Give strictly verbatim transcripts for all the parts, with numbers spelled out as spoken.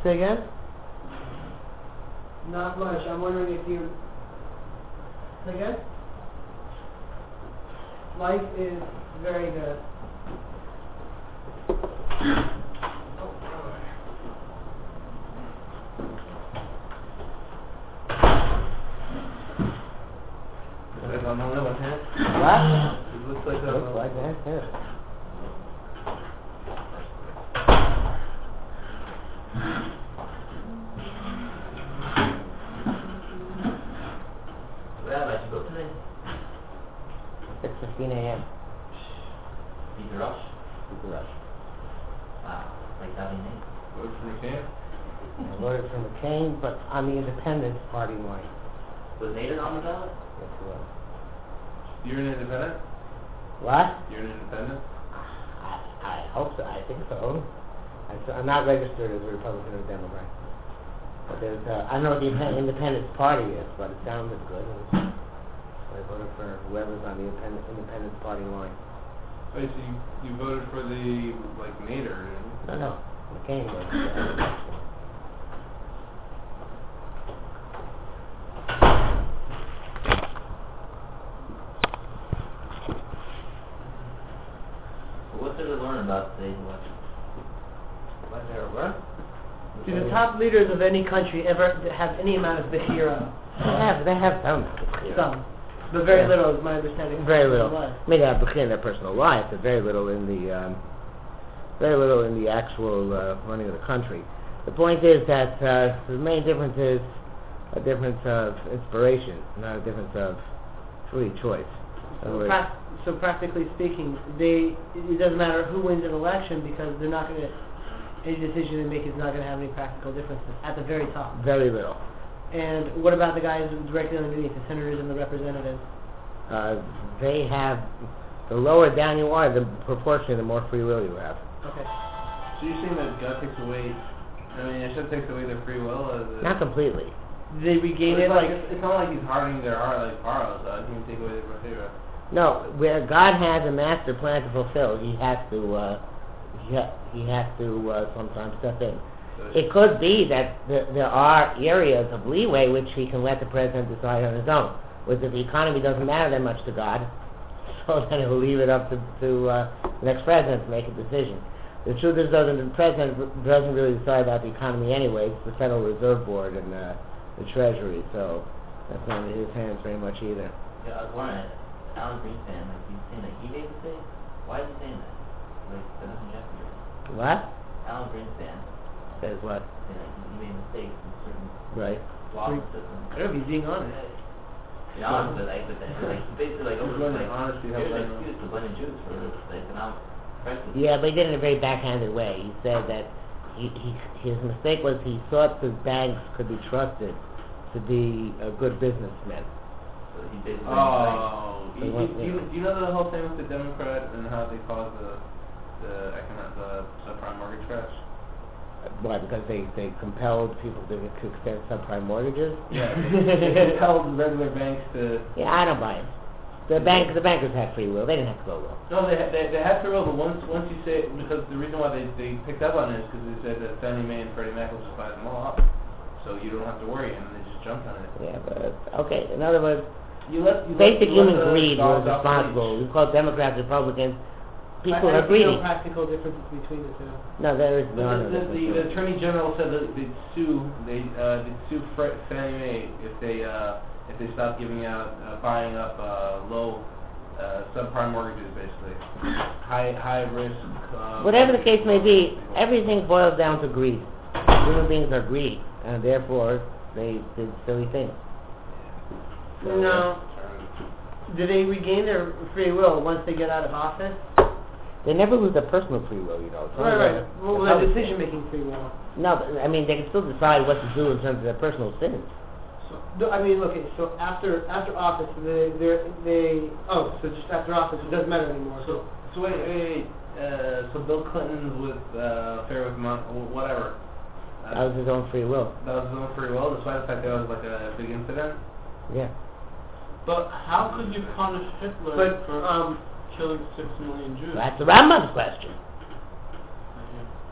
Say again? Not much. I'm wondering if you... Say again? Life is very good. On the one hand. What? It looks like that. Looks like that, yeah. Rabbi, should go today? six fifteen a.m. Peter Rush? Peter Rush. Wow, like having name. Voted for McCain? I voted for McCain, but on the Independence Party line. Was Nader on the ballot? Yes, it was. You're an independent? What? You're an independent? I, I hope so. I think so. I'm, so, I'm not registered as a Republican or Democrat. But there's, uh, I don't know what the Independ- Independence Party is, but it sounded good. So I voted for whoever's on the Independence, Independence Party line. Wait, so you, you voted for the, like, Nader, didn't you? No, no. McCain was. Uh, What did we learn about today's election? what there were? Do the top leaders of any country ever have any amount of bechira? They have, they have some. Some. But very Yeah. little is my understanding. Very little. Life. I mean, they have in their personal life, but very little in the, um, very little in the actual uh, running of the country. The point is that uh, the main difference is a difference of inspiration, not a difference of free choice. In other So, words, prac- so practically speaking, they it doesn't matter who wins an election because they're not going to any decision they make is not going to have any practical differences at the very top. very little. And what about the guys directly underneath, the senators and the representatives? Uh, they have, the lower down you are, the proportionally the more free will you have. Okay. So you're saying that God takes away, I mean, it should take away their free will? As a, Not completely. They regain it's it like, like... it's, it's not like he's hardening their heart like Pharaoh, so he can take away their free will. No, where God has a master plan to fulfill, he has to, uh, he, ha- he has to uh, sometimes step in. So It could be that th- there are areas of leeway which he can let the president decide on his own. With the economy doesn't matter that much to God, so then he'll leave it up to, to uh, the next president to make a decision. The truth is, though, that the president doesn't really decide about the economy anyway. It's the Federal Reserve Board and uh, the Treasury, so that's not in his hands very much either. Yeah, I was wondering, Alan Greenspan, like, he's saying that he made a mistake? Why is he saying that? Like, that doesn't have to be. What? Alan Greenspan, Says what? saying that he, he made mistakes in certain Right. laws and I systems. don't know if he's being honest. You know, honest, but like, but that, like, basically, like, over, Running like, honesty, here's how an they- excuse to blame the Jews for the economic crisis. Yeah, but he did it in a very backhanded way. He said that he, he, his mistake was he thought the banks could be trusted to be a good businessmen. So he basically Oh, They you, want- you, you, you know the whole thing with the Democrat and how they caused the the economic the subprime mortgage crash? Why? Because they, they compelled people to, to extend subprime mortgages? Yeah, they compelled regular banks to. Yeah, I don't buy it. The bank, the bankers had free will. They didn't have to go well. No, they they they had to roll, but once once you say because the reason why they they picked up on it is because they said that Fannie Mae and Freddie Mac will just buy them all up, so you don't have to worry, and they just jumped on it. Yeah, but okay. In other words, You let you basic let, you human let the greed was dogs off the responsible. leash. We call Democrats, Republicans. People I, I are see greedy. no practical differences between the two. No, there is But none. the, of the, it. the, the attorney general said that they'd sue they uh, they'd sue Fre- Fannie Mae if they uh, if they stop giving out uh, buying up uh, low uh, subprime mortgages, basically high high risk. Uh, Whatever the case may be, everything boils down to greed. Human beings are greedy, and therefore they did silly things. So, No. Do they regain their free will once they get out of office? They never lose their personal free will, you know. It's Right, only right. their- Well, their their public- decision-making free will. No, but, I mean, they can still decide what to do in terms of their personal sins. So, no, I mean, okay, so after after office, they they they oh, so just after office, it doesn't matter anymore. So so wait wait wait. Uh, so Bill Clinton's with uh, Fair with Mount whatever. Uh, That was his own free will. that was doing pretty well, despite the fact that it was like a big incident. Yeah. But how could you punish Hitler But for um, killing six million Jews? That's the Rambam's question.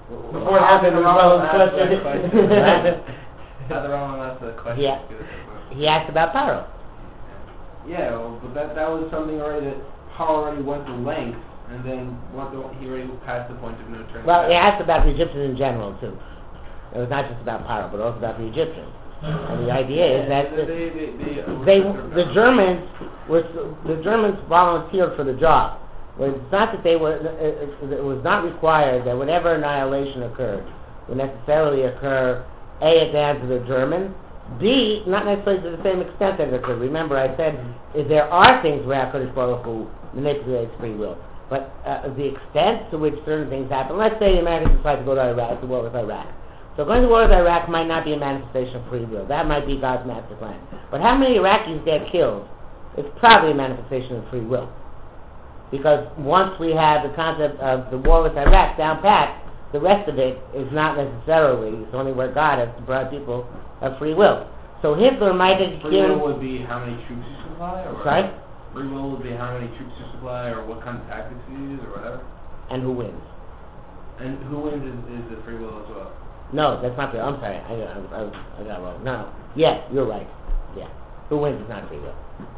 Before it happened, it was well question. How the Rambam asked the question? Yeah. He asked about Paro. Yeah, well, but that that was something already that Paul already went to length, and then what the, he already passed the point of no turning Well, back. he asked about the Egyptians in general too. It was not just about Paro, but also about the Egyptians. And the idea is that they, they, they, they, they the Germans were the Germans volunteered for the job. Well, it's not that they were. It, it was not required that whenever annihilation occurred, would necessarily occur A, at the hands of the Germans, B, not necessarily to the same extent that it occurred. Remember, I said if there are things where HaKadosh Baruch Hu manipulates free will, but uh, the extent to which certain things happen. Let's say the Americans decide to go to Iraq, to war with Iraq. So going to war with Iraq might not be a manifestation of free will. That might be God's master plan. But how many Iraqis get killed? It's probably a manifestation of free will. Because once we have the concept of the war with Iraq down pat, the rest of it is not necessarily, it's only where God has brought people of free will. So Hitler might have Free will killed... would be how many troops you supply? Or Sorry? Free will would be how many troops you supply, or what kind of tactics you use, or whatever? And who wins? And who wins is, is the free will as well. No, that's not free. I'm sorry. I, I, I, I got it wrong. No. Yes, you're right. Yeah. Who wins is not free will.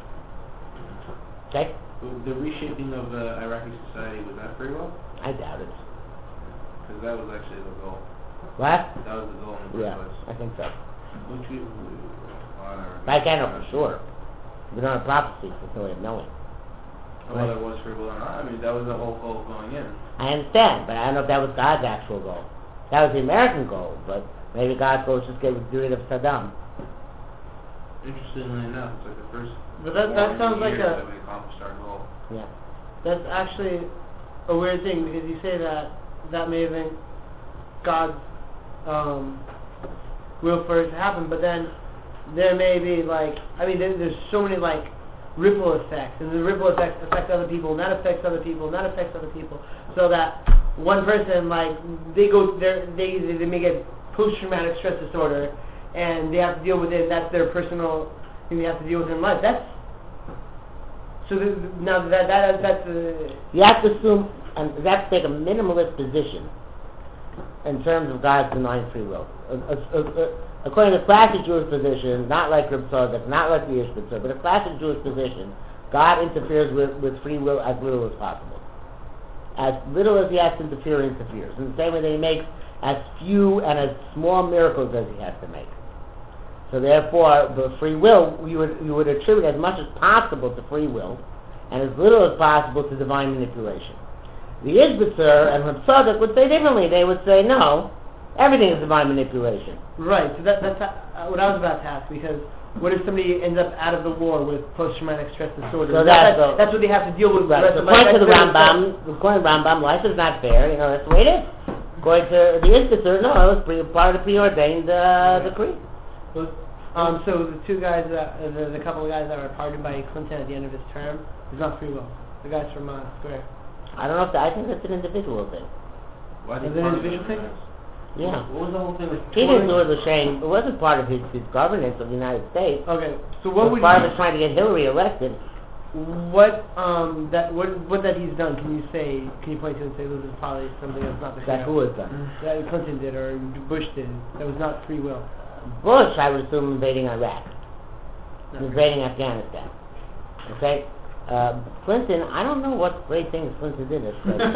Okay? The reshaping of uh, Iraqi society, was that free will? I doubt it. Because that was actually the goal. What? That was the goal in the Yeah, first I think so. place. Which we... Well, I can't know for sure. We don't have prophecy, so there's no way of knowing. Whether it was free will or not, I mean, that was the whole goal going in. I understand, but I don't know if that was God's actual goal. That was the American goal, but maybe God's goal was just get rid of Saddam. Interestingly enough, it's like the first But that that sounds like years a that we accomplished our goal. Yeah. that's actually a weird thing because you say that that may have been God's um, will for it to happen, but then there may be like I mean there, there's so many like ripple effects, and the ripple effects affect other people, and that affects other people, and that affects other people, so that one person like they go they they they may get post traumatic stress disorder, and they have to deal with it. That's their personal thing they have to deal with in life. That's so th- now that that that's uh, You have to assume, and you have to take a minimalist position in terms of God's denying free will. Uh, uh, uh, according to classic Jewish position, not like Reb Tzadok, not like the Ishbitzer, but a classic Jewish position, God interferes with, with free will as little as possible. As little as he has to interfere, he interferes. In the same way that he makes as few and as small miracles as he has to make. So therefore, the free will, you would, you would attribute as much as possible to free will, and as little as possible to divine manipulation. The Ishbitzer and Reb Tzadok would say differently. They would say, no, everything is divine manipulation. right. So that that's uh, what I was about to ask, because what if somebody ends up out of the war with post-traumatic stress disorder? So That- that's the- that's what they have to deal with. Right. the rest So of life. according to the That's their- Rambam, according to the Rambam, life is not fair. You know, that's the way it is. According to the Ishbitzer, no, it was pre- part of the preordained uh, decree. Um, so the two guys, uh, the, the couple of guys that were pardoned by Clinton at the end of his term, is not free will. The guys from uh, Square. I don't know if that, I think that's an individual thing. Why Is did it an part of individual it thing? matters? Yeah. What was the whole thing with He didn't do it with shame. It wasn't part of his, his governance of the United States. Okay, so It what was would part you, of his trying to get Hillary elected. what um that what what that he's done? Can you say? Can you point to and say this is probably something that's not the That who was done? that Clinton did or Bush did that was not free will? Bush, I would assume, invading Iraq. Not Invading Afghanistan. Okay? Uh, Clinton, I don't know what great things Clinton did as president.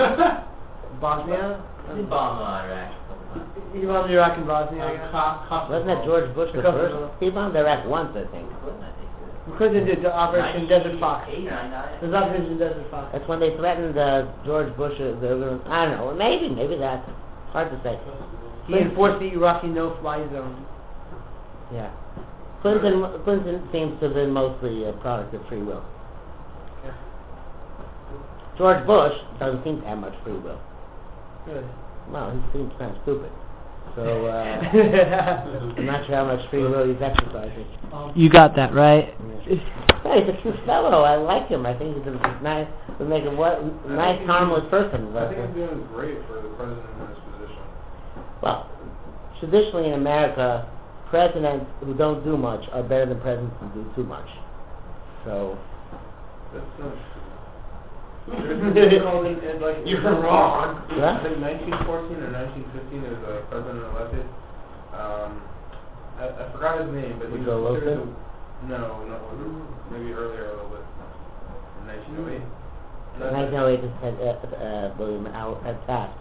Bosnia. He bombed Iraq a couple times. He bombed Iraq and Bosnia. I guess. Co- Kosovo. Wasn't that George Bush the Because of first? He bombed Iraq once, I think. Clinton, I think, did it. Clinton did the Operation Desert Fox. ninety-eight, ninety-nine. There's Operation Desert Fox. That's when they threatened uh, George Bush. Uh, they were gonna, I don't know. Maybe, maybe that's hard to say. He enforced the Iraqi no-fly zone. Yeah. Clinton Clinton seems to have been mostly a product of free will. Yeah. George Bush doesn't seem to have much free will. Good. Well, he seems kind of stupid. So, uh, I'm not sure how much free will he's exercising. You got that right. Yeah. Hey, he's a cute fellow. I like him. I think he's a nice, would make a what, nice, he's harmless doing- person. I But, think he's doing great for the president in this position. well, traditionally in America, presidents who don't do much are better than presidents who do too much. So, That's not true. There's called in, in like You're wrong. Yeah? I think nineteen fourteen or nineteen fifteen there was a president elected. Um, I, I forgot his name, but he was Woodrow considered Wilson? the, no, not Woodrow. Maybe earlier a little bit. In nineteen oh eight. nineteen oh eight just had uh, uh, William Al had Taft.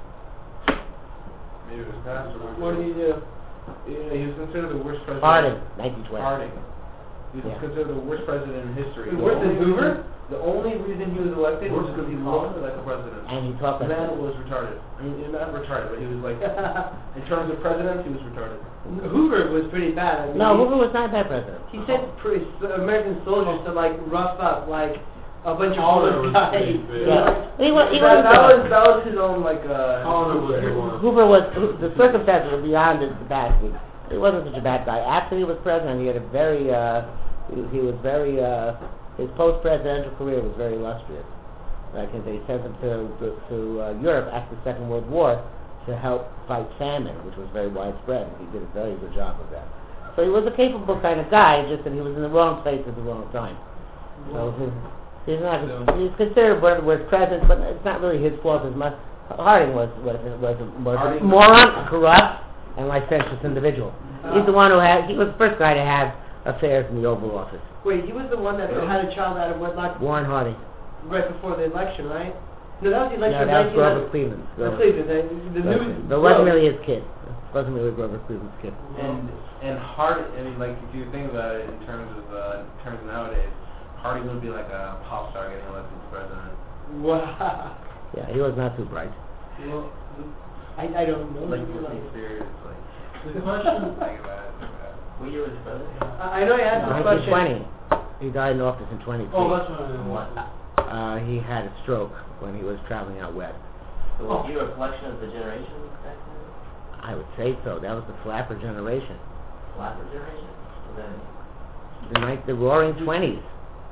Maybe it was Taft or What did he do? Yeah, he was considered the worst president. Harding, nineteen twenty. Harding. He was Yeah. considered the worst president in history. Worse The than only Hoover? reason- The only reason he was elected was because he looked like a president. And he talked The like man that. was retarded. I mean, not retarded, but he was like, in terms of presidents, he was retarded. Hoover was pretty bad. I mean, No, he- Hoover was not that president. He sent pretty, American soldiers to like rough up like a bunch of Collor Polish was guys. pretty bad. Yeah. He was, he that, was, that was that was his own like uh. Collor was the one. Hoover was, the circumstances were beyond his capacity. He wasn't such a bad guy. After he was president, he had a very, uh, he, he was very, uh, his post-presidential career was very illustrious. Like they sent him to, to, to uh, Europe after the Second World War to help fight famine, which was very widespread. He did a very good job of that. So he was a capable kind of guy, just that he was in the wrong place at the wrong time. So his, he's not, he's considered one of the worst presidents, but it's not really his fault as much. Harding was was was, was a Harding- moron, corrupt, and licentious individual. He's the one who had. He was the first guy to have affairs in the Oval Office. Wait, he was the one that had a child out of wedlock Warren Harding. right before the election, right? No, that was the election No, that was of Grover nineteen Cleveland. hundred. Grover- Cleveland. The, the Grover- news. But it wasn't broke. really his kid. It wasn't really Grover Cleveland's kid. And and Harding, I mean, like if you think about it in terms of uh, in terms of nowadays, Harding would be like a pop star getting elected to president. Wow. Yeah, he was not too bright. Well, I, I don't know. Like Britney Spears, like. the, the question. Think about it. think about it. What year was the president? I I know I asked this nineteen question. twenty. He died in office in twenty-three. Oh, that's what I mean. What? Uh, he had a stroke when he was traveling out west. So was he a reflection of the generation back then? I would say so. That was the flapper generation. Flapper generation? So then, The night, the roaring twenties.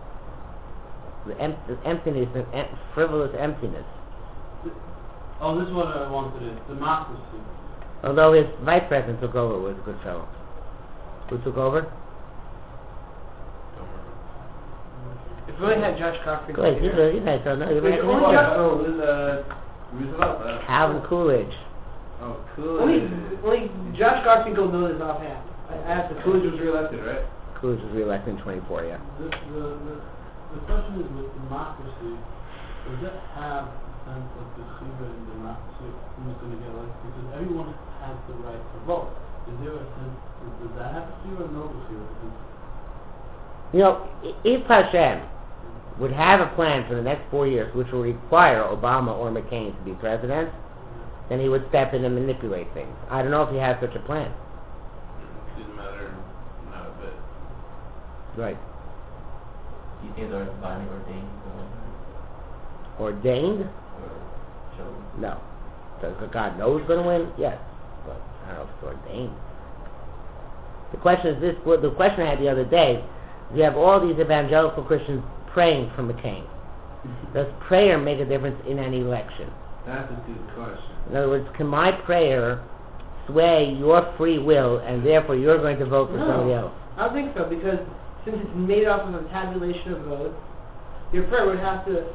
The, em- the emptiness, the em- frivolous emptiness. Oh, this is what I wanted is democracy. Although his vice president took over, was a good fellow. Who took over? If we only had Josh Cochran. Go ahead, you here. you guys don't know. You're Wait, making only it Josh- up. Oh, this uh, Roosevelt. Uh, Calvin Coolidge. oh, Coolidge. Only, only Josh Garfinkel knows this offhand. I, I have to. Coolidge was reelected, right? Coolidge was reelected in twenty-four, yeah. The, the, the, the question is with democracy, does it have a sense of deceiver in democracy who's going to get elected? Because everyone has the right to vote. Is there a sense, does that have deceiver or no deceiver? Because You know, i- if Hashem would have a plan for the next four years which will require Obama or McCain to be president, then he would step in and manipulate things. I don't know if he has such a plan. Didn't matter, not a bit. Right. do you think they're divinely ordained to win? Ordained? Or chosen? No. Does God know who's going to win? Yes. But I don't know if it's ordained. The question is this, well, the question I had the other day, you have all these evangelical Christians praying for McCain. Does prayer make a difference in an election? That's a good question. In other words, can my prayer sway your free will and therefore you're going to vote for No. somebody else? I don't think so because since it's made off of a tabulation of votes, your prayer would have to.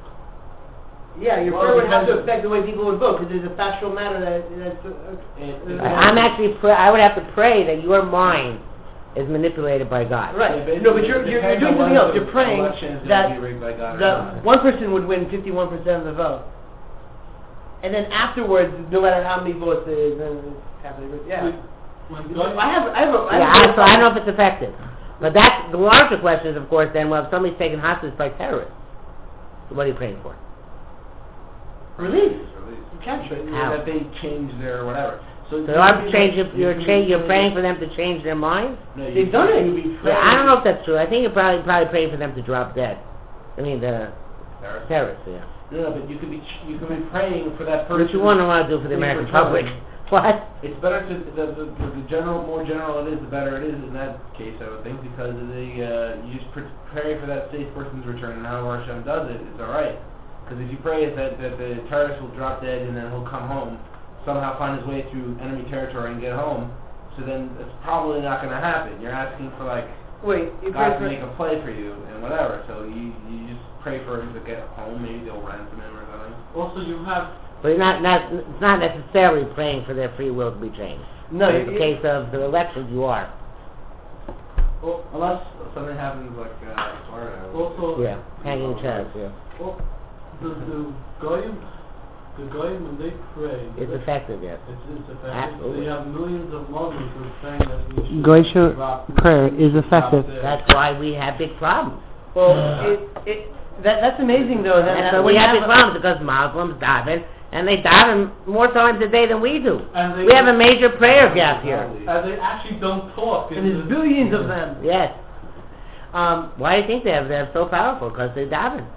Yeah, your Well, prayer would have to because- affect the way people would vote because there's a factual matter that that's. Uh, It- uh, I, I'm actually, pray, I would have to pray that your mind is manipulated by God. Right. Yeah, No, but you're it you're, you're depends doing on something whether else. the You're praying election is gonna that be rigged by God or that not. one person would win fifty-one percent of the vote, and then afterwards, no matter how many votes it is, then it's happening. Yeah. when So God, I have I have a I Yeah, have a- I, so I don't know if it's effective. But that's, the larger question is, of course, then, well, if somebody's taken hostage by terrorists, so what are you praying for? release. It's released. Capture it. How? That they change their whatever. So So you I'm could be change, like- you're, you cha- could you're be- praying for them to change their minds? No, you They've done could- it. you could be Yeah, praying- I don't know if that's true. I think you're probably, probably praying for them to drop dead. I mean, the Terrorist. terrorists, yeah. No, no, but you could be ch- you could be praying for that person. What you want to want to do for the Praying American for public. Trump. What? It's better to the, the, the, the general, more general it is, the better it is in that case, I would think, because the uh, you just pr- pray for that safe person's return, and however Hashem does it, it's all right. Because if you pray that that the terrorist will drop dead and then he'll come home, somehow find his way through enemy territory and get home, so then it's probably not going to happen. You're asking for like Wait, you pray God for... can make a play for you and whatever. So you you just pray for him to get home. Maybe they'll ransom him or something. Also, you have But you're not, not, it's not necessarily praying for their free will to be changed. No, in the you- case of the elections, you are. well, Unless something happens like uh, Florida. also Yeah, hanging chads, yeah. well, the the goyim, the goyim when they pray, It's it's effective, yes. it's effective. Absolutely. So you have millions of Muslims who are saying that we should Goyish drop- prayer is drop effective. dead. That's why we have big problems. Well, it, it, that, that's amazing, though. That, That's that why we when have you big a- problems, because Muslims daven, and they daven more times a day than we do. And they We have a major prayer gap here. And they actually don't talk. And there's billions of them. Yes. Um, Why do you think they're, they're so powerful? Because they daven.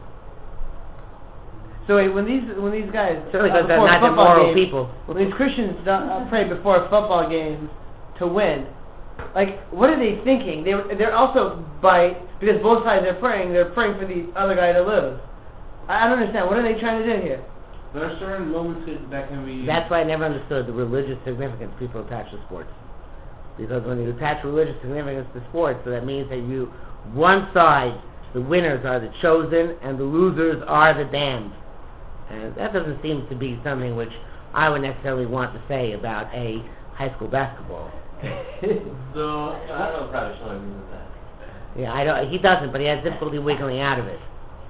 so wait, when these when these guys Certainly uh, because they're before not the football moral games, people. when these Christians do- uh, pray before football games to win, like what are they thinking? They they're also by because both sides are praying, they're praying for the other guy to lose. I, I don't understand. What are they trying to do here? There are certain moments that- that can be. That's why I never understood the religious significance people attach to sports. Because when you attach religious significance to sports, so that means that you, one side, the winners are the chosen, and the losers are the damned. And that doesn't seem to be something which I would necessarily want to say about a high school basketball. The I don't know if Rabbi Schiller agrees with that. Yeah, I don't. He doesn't, but he has difficulty wiggling out of it.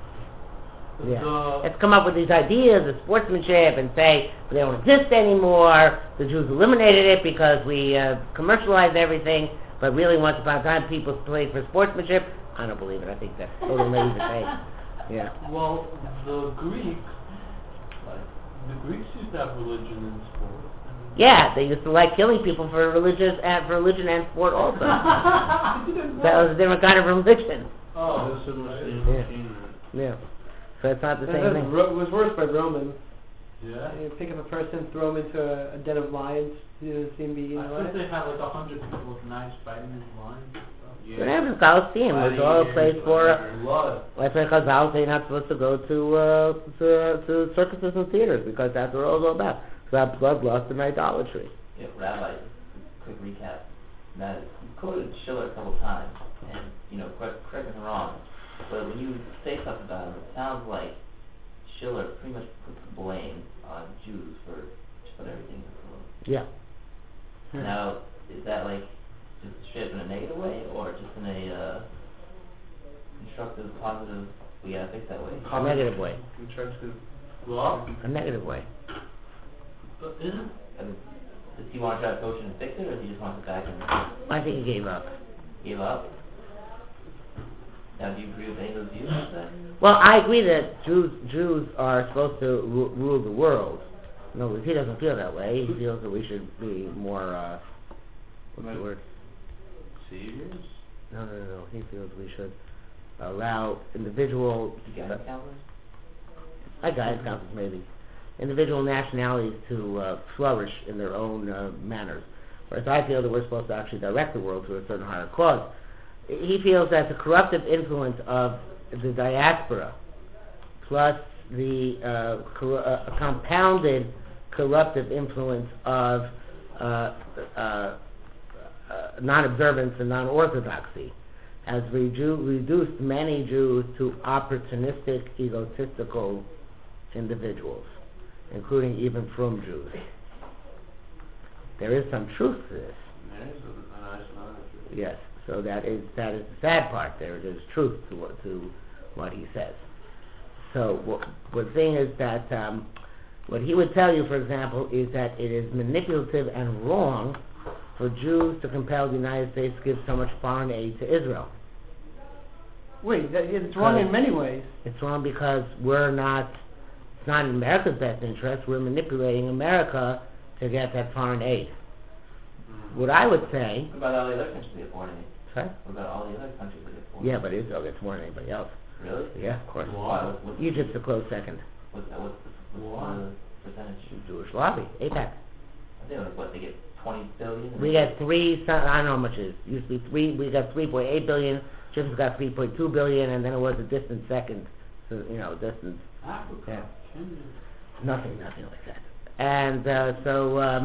Yeah. the Let's come up with these ideas of sportsmanship and say they don't exist anymore. The Jews eliminated it because we uh, commercialized everything. But really, once upon a time, people played for sportsmanship. I don't believe it. I think that's totally naivete. Yeah. well, the Greeks, like the Greeks used to have religion in sport. and- Yeah, they used to like killing people for religious and for religion and sport also. I didn't That know. was a different kind of religion. Oh, There's some right. machine- Yeah. machine. Yeah. So it's not the That same was, thing. ro- was worse by Romans. Yeah. You pick up a person, throw him into a, a den of lions, you know, see him be eaten I alive. think they had like a hundred people with knives fighting in line. Yeah. What happened to Coliseum? It was all a place for. Uh, Blood. That's why Chazal say you're not supposed to go to uh, to to circuses and theaters because that's what it's all about. So that bloodlust and idolatry. Yeah, Rabbi, quick recap. Now, you quoted Schiller a couple times, and, you know, correct, correct me if I'm wrong, but when you say stuff about him, it sounds like Schiller pretty much puts the blame on Jews for just about everything that's wrong. Yeah. Now, is that like just straight up in a negative way, or just in a uh, constructive, positive, we gotta fix that way? A negative way. Constructive. Well, A negative way. but isn't And does he want to try to coach and fix it, or does he just want to back and I think he gave up. give up? Now, do you agree with any of those views? Like that? Well, I agree that Jews Jews are supposed to ru- rule the world. No, he doesn't feel that way. He feels that we should be more. Uh, what's the word? Saviors? No, no, no, no. He feels we should allow individual. You guidance counselors? I guidance counselors maybe. Individual nationalities to uh, flourish in their own uh, manners. Whereas I feel that we're supposed to actually direct the world to a certain higher cause. He feels that the corruptive influence of the diaspora plus the uh, cor- uh, compounded corruptive influence of uh, uh, uh, non-observance and non-orthodoxy has reju- reduced many Jews to opportunistic, egotistical individuals, including even frum Jews. There is some truth to this. There is a, a nice amount of truth. Yes, so that is that is the sad part. There is truth to what to what he says. So what, what the thing is that um, what he would tell you, for example, is that it is manipulative and wrong for Jews to compel the United States to give so much foreign aid to Israel. Wait, that, it's wrong in many ways. It's wrong because we're not. It's not in America's best interest. We're manipulating America to get that foreign aid. What I would say. What about all the other countries that get foreign aid? Sorry? What about all the other countries that get foreign aid? Yeah, but Israel gets more than anybody else. Really? Yeah, of course. Why? What, what's, Egypt's a close second. what's, what's, the, what's Why? the percentage? Jewish lobby, AIPAC. I think like what, they get twenty billion? We got three. so- I don't know how much it is. Used to be three. We got three point eight billion. Egypt's got three point two billion, and then it was a distant second. So you know, distant. Africa? Yeah. Kenya. Nothing, nothing like that. And uh, so, um,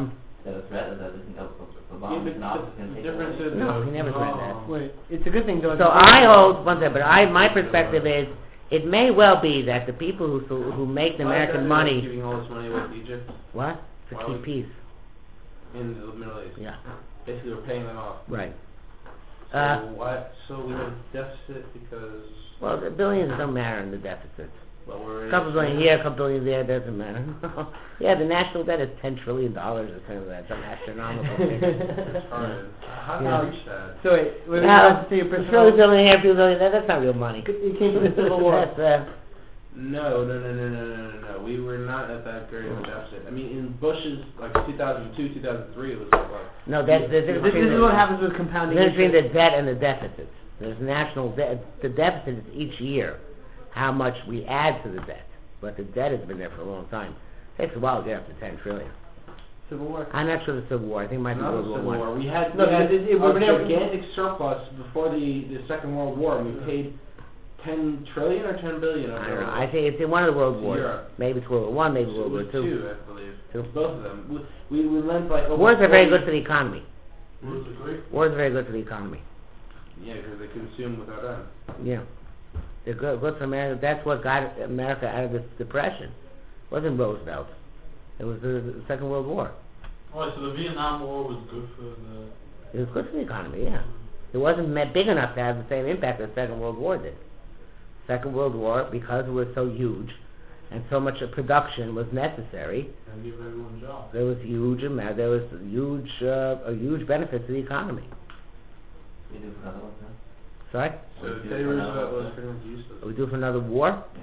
that a threat of that isn't of Yeah, Obama but in office the- going the to take difference away. is- No, he never threatened that. Wait, it's a good thing though. So I hold one second, but I my perspective is it may well be that the people who who who make the Why is American that money giving all this money away to Egypt what to Why keep would- peace. in the Middle East? Yeah, Basically, we're paying them off. right. So Uh, why? So we have a deficit because Well, the billions don't matter in the deficit. well we're A couple billion here, a couple billion there doesn't matter. Yeah, the national debt is ten trillion dollars or something like that. Some astronomical figure. It's hard. How do Yeah. you reach that? So wait, wait, Now, wait, to your a few personal. billion here, a few billion there, that's not real money. It came from the Civil War. That's, uh, No, no, no, no, no, no, no, no. We were not at that great of a deficit. I mean, in Bush's like two thousand two, two thousand three, it was like what? no, that's the This, difference this between is the- what happens with compounding the difference between interest. the debt and the deficits. There's national debt. The deficit is each year how much we add to the debt, but the debt has been there for a long time. It takes a while to get up to ten trillion. Civil War. I'm not sure the Civil War. I think it might be Not the World War Civil One. War. We had, No, we had it- it- we've been a able- gigantic surplus before the, the Second World War, and we paid ten trillion or ten billion over I don't know. I think it's in one of the world wars. Europe. Maybe it's World War One, maybe It World War was Two. two, I believe. Two. Both of them. We, we, we lent like over Wars are very forty good for the economy. Wars are great. Wars are very good for the economy. Yeah, because they consume without end. Yeah. They're good, good for America. That's what got America out of this depression. It wasn't Roosevelt. It was the, the Second World War. Alright, so the Vietnam War was good for the... It was good for the economy, yeah. It wasn't ma- big enough to have the same impact as the Second World War did. Second World War, because it was so huge and so much of production was necessary, And give everyone jobs. there was huge amount, there was huge, uh, a huge benefit to the economy. We do for another one, huh? Sorry? So We do Teddy for another Roosevelt one, was huh? pretty much useless. Are we due for another war? Yeah.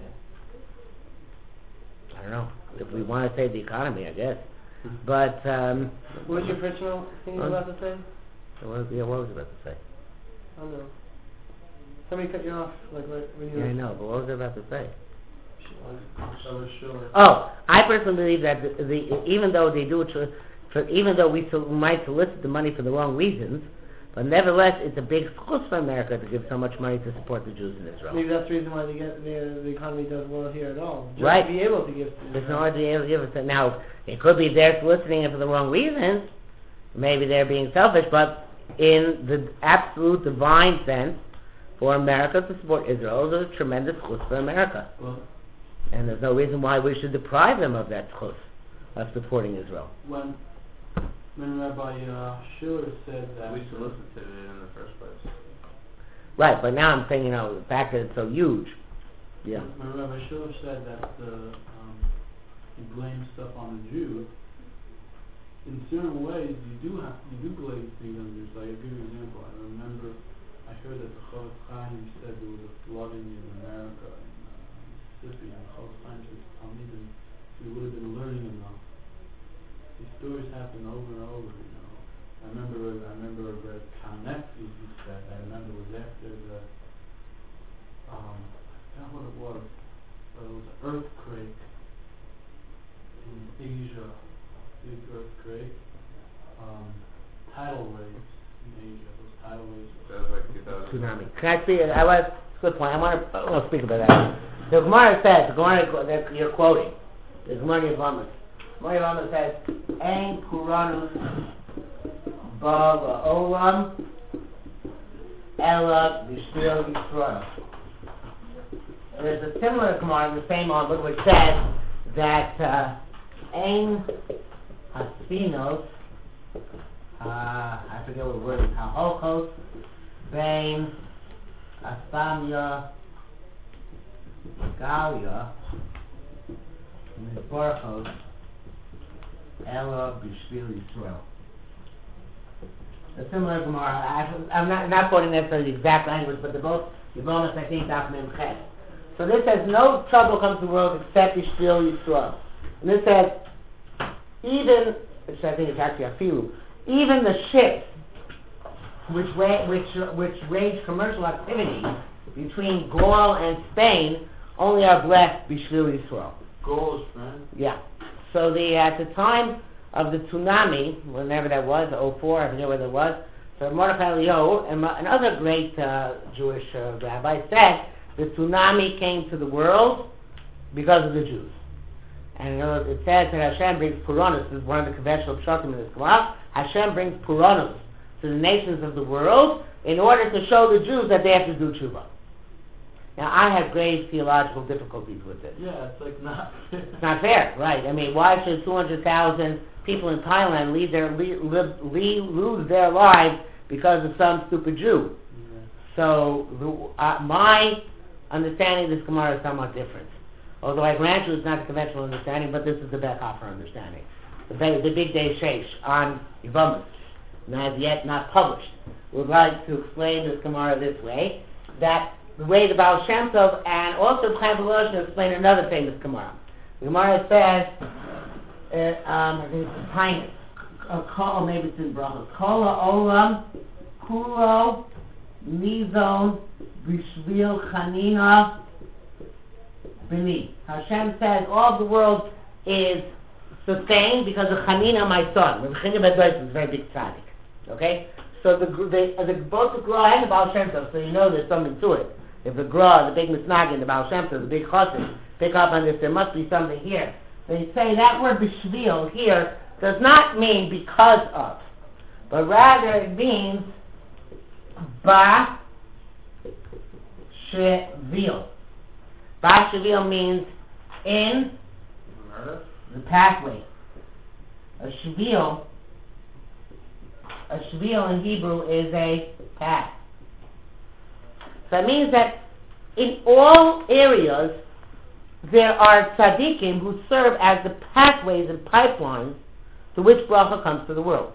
I don't know. If we want to save the economy, I guess. But, um... What was your personal thing you were about to say? What, yeah, what was I about to say? I don't know. Somebody cut you off, like right when you Yeah, were... I know, but what was I about to say? That was Schiller. Oh, I personally believe that the, the even though they do it, to, for, even though we sol- might solicit the money for the wrong reasons, but nevertheless, it's a big cost for America to give so much money to support the Jews in Israel. Maybe that's the reason why they get, the, the economy does well here at all. Just Right. to be able to give to There's Israel. no idea to give us it. Now, it could be they're soliciting it for the wrong reasons. Maybe they're being selfish, but in the absolute divine sense, for America to support Israel is a tremendous chus for America. Well, And there's no reason why we should deprive them of that chus of supporting Israel. when when Rabbi uh, Schiller said that... We solicited it in the first place. Right, but now I'm saying, you know, the fact that it's so huge. Yeah. When Rabbi Schiller said that the, um, he blames stuff on the Jew, in certain ways you do have, you do blame things on the Jews. Like, I'll give you an example. I remember, I heard that the Chofetz Chaim said there was a flooding in America, in uh, Mississippi, and the Chofetz Chaim said, Talmidim, we would have been learning enough. These stories happen over and over, you know. I remember, I remember Reb Kanefzi, he said, I remember it was after the, um, I forgot what it was, but it was an earthquake in Asia, big earthquake, um, tidal waves in Asia, those tidal waves. That was like two thousand. Tsunami. Can I speak? I was, good point. I want to, I want to speak about that. The Gemara says, the Gemara that you're quoting, the Gemara Yavamas. Gemara Yavamas says, Ein Puranus Ba Olam Ella B'Shvil Yisrael. There's a similar Gemara in the same Amud which says that uh, Ein Haspinos, uh, I forget what word is, Ha'okos, Bain, Astamya, Galia, Mizbarchos, Ella B'Shvil Yisrael. A similar Gemara. I, I'm not, not quoting necessarily the exact language, but they're both Yavonis, I think, Daf Mem Ches. So this says, no trouble comes to the world except B'Shvil Yisrael. And this says, even, which I think is actually a few, even the ships which wa- which uh, which wage commercial activity between Gaul and Spain only are blessed B'Shvil Yisrael. Goals, friend. Yeah. So the at the time of the tsunami, whenever that was, oh four, I forget whether it was, so Mordechai Eliyahu and another great uh, Jewish uh, rabbi said the tsunami came to the world because of the Jews. And you know, it says that Hashem brings Puranus. This is one of the conventional pshatim in this Gemara. Hashem brings Puranus to the nations of the world in order to show the Jews that they have to do tshuva. Now, I have grave theological difficulties with this. Yeah, it's like not fair. It's not fair, right? I mean, why should two hundred thousand people in Thailand leave their, leave, leave, lose their lives because of some stupid Jew? Yeah. So, the, uh, my understanding of this Gemara is somewhat different. Although I grant you it's not the conventional understanding, but this is the Bechafer understanding. The, the Big Day Sheish on Yevamos, not yet not published, would like to explain this Gemara this way, that the way the Baal Shem Tov and also Chaim Volozhin explain another famous Gemara. The Gemara says, uh, um, I think it's Tainis, uh, Kol, maybe it's in Brachos, Kol Olam, Kulo, Nizon, Bishvil Chanina, Bini. Hashem says all of the world is sustained because of Chanina, my son. Rabbi Chanina ben Dois is a very big tzaddik. Okay? So the, the, the, both the Gra and the Baal Shem Tov, so you know there's something to it. If the Gra, the big Misnagin, the Baal Shem Tov, the big Chassid, pick up on this, there must be something here. They say that word Bishvil here does not mean because of, but rather it means Ba Shevil. Ba Shevil means in the pathway. A Shevil, a Shevil in Hebrew is a path. So that means that in all areas there are tzaddikim who serve as the pathways and pipelines to which bracha comes to the world.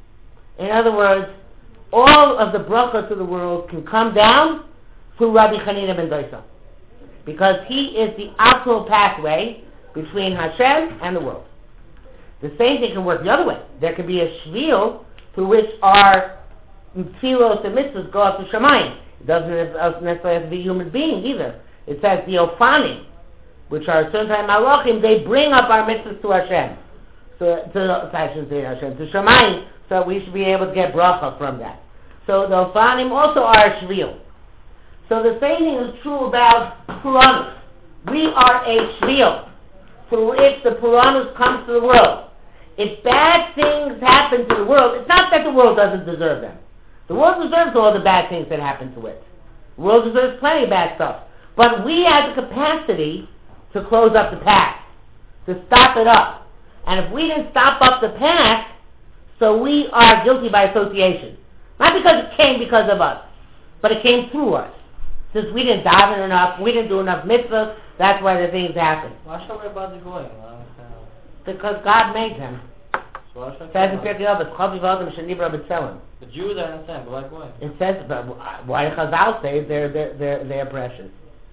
In other words, all of the bracha to the world can come down through Rabbi Chanina ben Dosa, because he is the actual pathway between Hashem and the world. The same thing can work the other way. There can be a shvil through which our tefillos and mitzvahs go up to Shemayim. It doesn't necessarily have to be a human being either. It says the Ophanim, which are certain time malachim, they bring up our mitzvahs to Hashem. So, to, I shouldn't say Hashem, to Shemayim, so we should be able to get bracha from that. So the Ophanim also are a shvil. So the same thing is true about Puranus. We are a shvil through which the Puranus comes to the world. If bad things happen to the world, it's not that the world doesn't deserve them. The world deserves all the bad things that happen to it. The world deserves plenty of bad stuff. But we have the capacity to close up the path, to stop it up. And if we didn't stop up the path, so we are guilty by association. Not because it came because of us, but it came through us. Since we didn't daven enough, we didn't do enough mitzvahs, that's why the things happen. Why should we about the goyim? Because God made them. So why should It says in Pirkei Avos, Chaviv Adam Shenibra B'Tselem. The Jews I understand, but why goyim? It says, but why Chazal say they're, they're, they're, they're precious?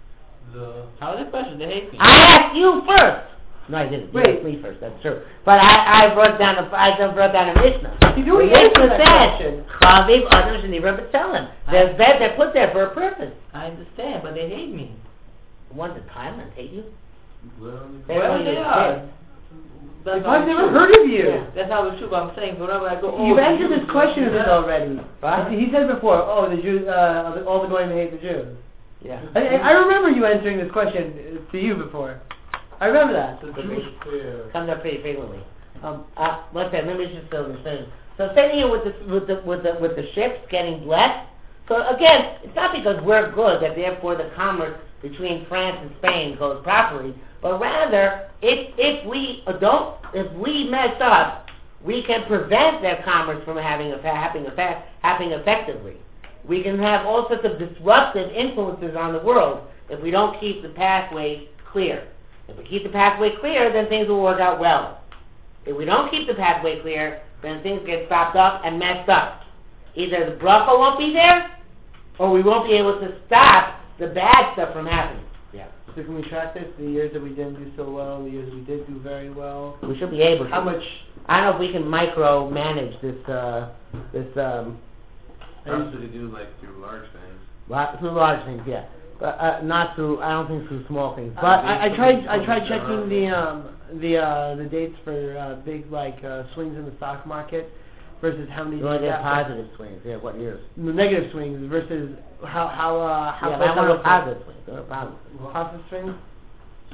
The How is it precious? They hate me. I asked you first. No, I didn't. You Wait. asked me first. That's true. But I, I brought down a, I brought down a Mishnah. You The already answered Mishnah that says, question. Chaviv Adam Shenibra B'Tselem. They're, they're, they're put there for a purpose. I understand, but they hate me. One's in Thailand, hate you? literally. They Well, don't they even are. care. That's If how I've it's never true. heard of you. Yeah. That's how it's true, but I'm saying whenever I go, oh, You've the answered Jews, this question you of know, his already. What? He said before, oh, the Jews, uh, all the going to hate the Jews. Yeah. I, I remember you answering this question to you before. I remember that. The Jewish prayer. Comes up pretty frequently. Um, uh, what's that? Let me just fill this in. So same here with the with the with the with the ships getting blessed. So again, it's not because we're good that therefore the commerce between France and Spain goes properly, but rather if if we don't if we mess up, we can prevent their commerce from having a having a happening effectively. We can have all sorts of disruptive influences on the world if we don't keep the pathway clear. If we keep the pathway clear, then things will work out well. If we don't keep the pathway clear, then things get stopped up and messed up. Either the bracha won't be there, or we won't be able to stop the bad stuff from happening. Yeah. So can we track this? The years that we didn't do so well, the years we did do very well. We should be able to. How much? I don't know if we can micromanage this, uh, this, um, Perhaps we could do like through large things. lot- through large things, yeah. But, uh, not through, I don't think through small things. But But, I, I tried. I tried checking the um the uh the dates for uh, big like uh, swings in the stock market versus how many you only days get after- positive swings, yeah, what years? the negative swings versus how how uh how Yeah, close but I want are to positive swings, they're positive swings. positive swings.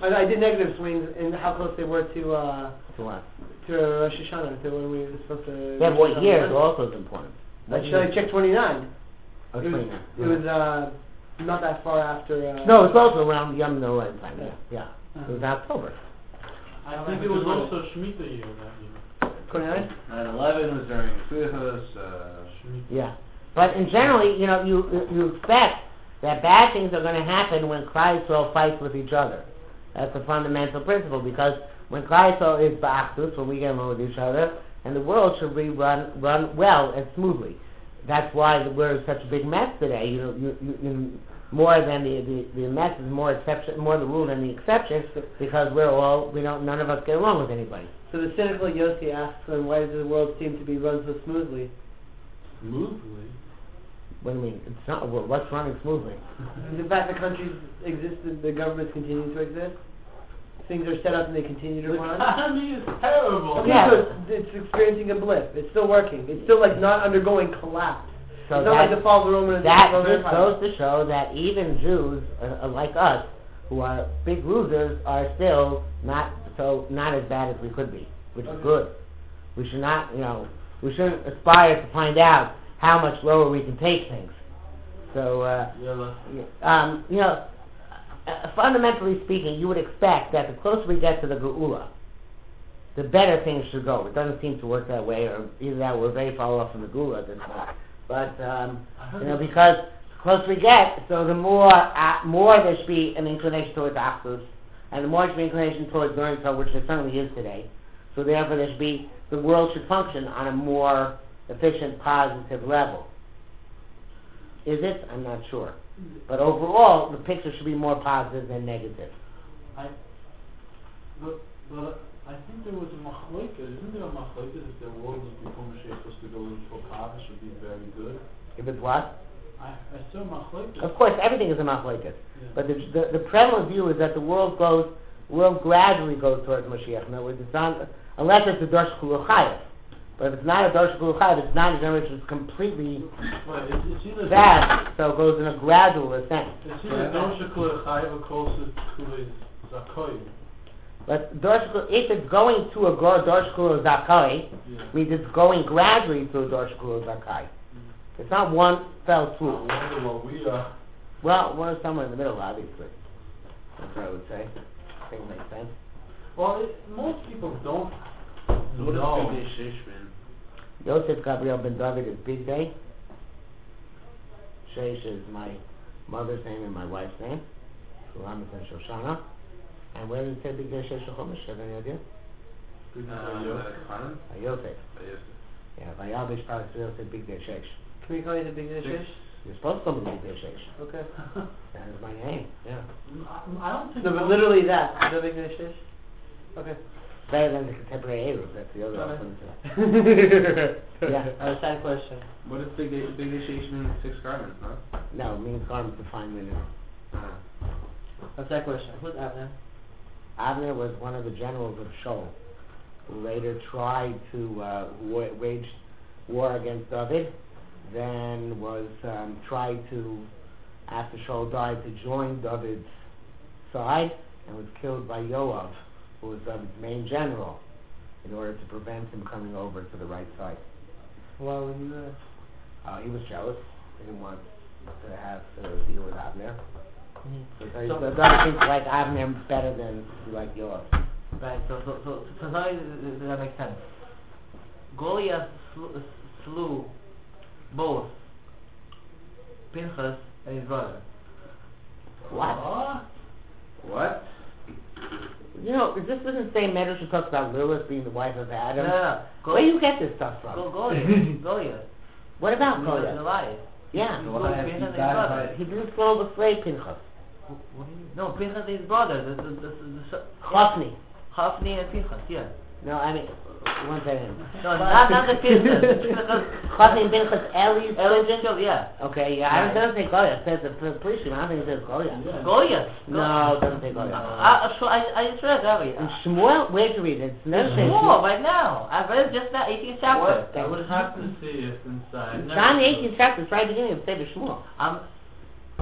I, I did negative swings in how close they were to uh, To what? to Rosh Hashanah, to when we were supposed to. Yeah, but what year is also important. Like, should I check twenty-nine? Oh, It was, twenty-nine. it was uh, not that far after. Uh, No, it's also around Yom Noah time. Yeah, yeah. Uh-huh. It was October. I think it was also Shemitah year that year. twenty-nine? nine eleven was during Sukkot, uh, Shemitah. Yeah. But in generally, you know, you you expect that bad things are going to happen when Klal Yisrael fights with each other. That's a fundamental principle, because when Klal Yisrael is ba'achdus, when we get along with each other, and the world should be run run well and smoothly. That's why we're such a big mess today. You know, you, you, you, more than the, the the mess is more exception, more the rule than the exception, because we're all we don't none of us get along with anybody. So the cynical Yossi asks them, why does the world seem to be run so smoothly? Smoothly. What do you mean? It's not. Well, what's running smoothly? The fact that countries exist, the governments continue to exist, things are set up and they continue to The run. economy is terrible. Okay, Yeah. so it's, it's experiencing a blip. It's still working. It's still like not undergoing collapse. So it's not like that- the fall of the Roman That Roman just Empire. goes to show that even Jews uh, uh, like us, who are big losers, are still not so not as bad as we could be, which is Okay. good. We should not, you know, we shouldn't aspire to find out how much lower we can take things. So, uh, Yeah, let's- um, you know, uh, fundamentally speaking, you would expect that the closer we get to the Geula, the better things should go. It doesn't seem to work that way, or either that we're very far off from the Geula at this point. But um, you know, because the closer we get, so the more uh, more there should be an inclination towards Achdus, and the more there should be inclination towards learning Torah, which there certainly is today. So therefore, there should be the world should function on a more efficient, positive level. Is it? I'm not sure. But overall, the picture should be more positive than negative. I, but, but I think there was a machlokes. Isn't there a machlokes if the world is before Mashiach supposed to go into a path, it should be very good? If it's what? I, I saw machlokes. Of course, everything is a machlokes. Yeah. But the, the the prevalent view is that the world goes, world gradually goes towards Mashiach. In other words, it's not, unless it's a Darsh Kulu Chayev. But if it's not a Darsh Kulu Chayev, it's not a generation that's completely Right, it's, it's either bad, so it goes in a gradual ascent. It's either Dosha Kula Chayev or Kosa Kula Zakoy. But Darsh Kulu, if it's going to a Gar- Darsh Kulu Zakai, Yeah. means it's going gradually to a Darsh Kulu Zakai. It's not one fell I swoop. wonder what we are. Well, we're somewhere in the middle, obviously. That's what I would say. I think it makes sense. Well, it, most people don't So what know. is Big Day Sheish mean? Yosef Gabriel ben David is Big Day. Sheish is my mother's name and my wife's name. Shulamit and Shoshana. And where does it say Big Day Sheish Chomish? Have any idea? Good Uh, for is you. that a Kahanim? By Yosef. Uh, yes. Yeah, by Yavish Parasvil said Big Day Sheish. Can we call you the big Shish? You're supposed to call me Big Day Sheish. Okay. That is my name. Yeah. I don't think No, but most- literally that. The big Shish? Okay. Better than the contemporary Eruv. That's the other Okay. alternative. Yeah. Uh, sad question. What does Big Day, Big Day Sheish mean? Six garments, no? No, it means garment to find linen. Uh, A sad question. Who's Abner? Abner was one of the generals of Shaul, who later tried to uh, wa- wage war against David, then was um, tried to, after Shaul died, to join David's side, and was killed by Yoav, who was David's main general, in order to prevent him coming over to the right side. Why would you do that? Uh, he was jealous. He didn't want to have to deal with Abner. So, so, So- so David thinks like Abner better than he liked Yoav. Right, so, so, so, so how does does that make sense? Goliath slew, slew both Pinchas and his brother. What? What? what? You know, is this the same Medrash who talks about Lilith being the wife of No, Adam? no, no. Go- Where do you get this stuff from? Go, Goliath. Goliath. What about The Goliath? Goliath. Yeah. He Goliath, slew he Pinchas and his died brother. by- He didn't slow the slave Pinchas. Wh- what do you- No, Pinchas and his brother. The, the, the, the, the, Chofni. Hophni and Pinchas, yeah. No, I mean, one second. No, not, not the Pinchas. The Pinchas. Chofni and Pinchas, Eli's Aaron's children? children, yeah. Okay, yeah, I Right. don't, doesn't say Goliath. It says the p- police chief. I don't think it says Goliath. Yeah. Goliath. No, it doesn't say I, Goliath. I, I, I just read that way. And Shmuel, where'd you read it? It's never says Shmuel, right now. I read it just now, eighteenth chapter. What? I would have to see it inside. It's not in the eighteenth chapter. It's right at the beginning of Sefer Shmuel. Um,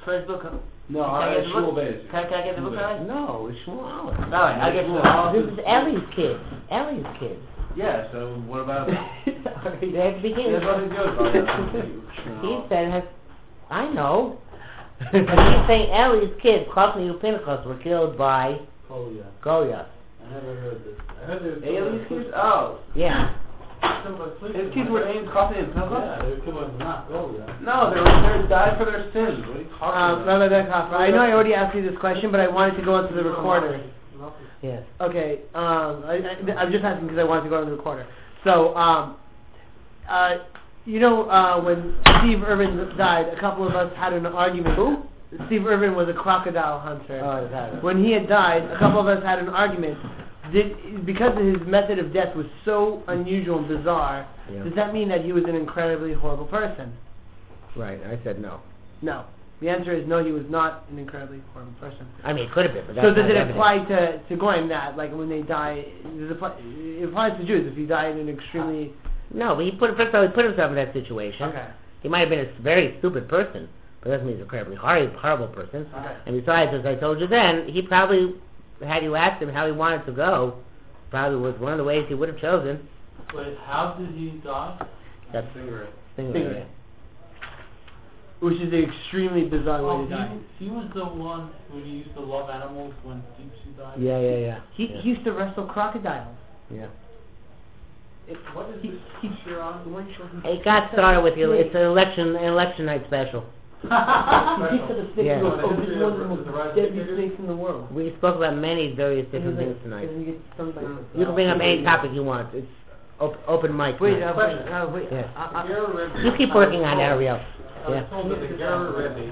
first book. Of, No, can I I get the Shmuel book? Beis. Can, can I get the book? Shmuel Alright? No, it's Shmuel. All right, I get Shmuel. Shmuel. This is Ellie's kid. Ellie's kid. Yeah, so what about They have to begin. There's nothing to do with it. He said, has, I know. He's saying Ellie's kids, Chofni and Pinchas, were killed by Oh yeah. Goliath. I never heard this. I heard there was Aliens kids? Oh. Yeah. His kids were named Coffee and Pinchas? Yeah, they were killed by not Goliath. No, they were they died for their sins. What are you talking Um, about? Rabbi Beckhoff, I know I already asked you this question, but I wanted to go into the recorder. Yes. Okay, um, I, I, I'm just asking because I wanted to go into the recorder. So, um, uh, you know, uh, when Steve Irwin died, a couple of us had an argument. Who? Steve Irwin was a crocodile hunter. Oh, that. When he had died, a couple of us had an argument. Did, because his method of death was so unusual and bizarre, Yeah. does that mean that he was an incredibly horrible person? Right, I said no. No. The answer is no, he was not an incredibly horrible person. I mean, it could have been, but that's So does not it evidence. apply to, to Goyim that, like when they die, does it, apply, it applies to Jews if you die in an extremely... No, but he put, first of all, he put himself in that situation. Okay. He might have been a very stupid person, but doesn't mean he's a incredibly horrible, horrible person. Okay. And besides, as I told you then, he probably, had you asked him how he wanted to go, probably was one of the ways he would have chosen. Wait, how did he die? That's Stingray. thing Stingray. right. Which is an extremely bizarre way Oh, to die. he, he was the one who used to love animals when Deepsea died. Yeah, yeah, yeah. He, yeah. he used to wrestle crocodiles. yeah. It, what is He, this he, picture on? It got started with you. It's an election, an election night special. he takes up a stick Yeah. and goes, oh, Is this it is one of the the most rise deadly of the snakes in the world. We spoke about many various different And things then- tonight. and then he gets stung by You can bring up any topic you want. It's op- open mic. Wait, night. uh, wait, uh, wait. Yeah. Uh, uh, Gera Rebbe. You keep working on that, Ariel. I was Yeah. told that the Gera Rebbe.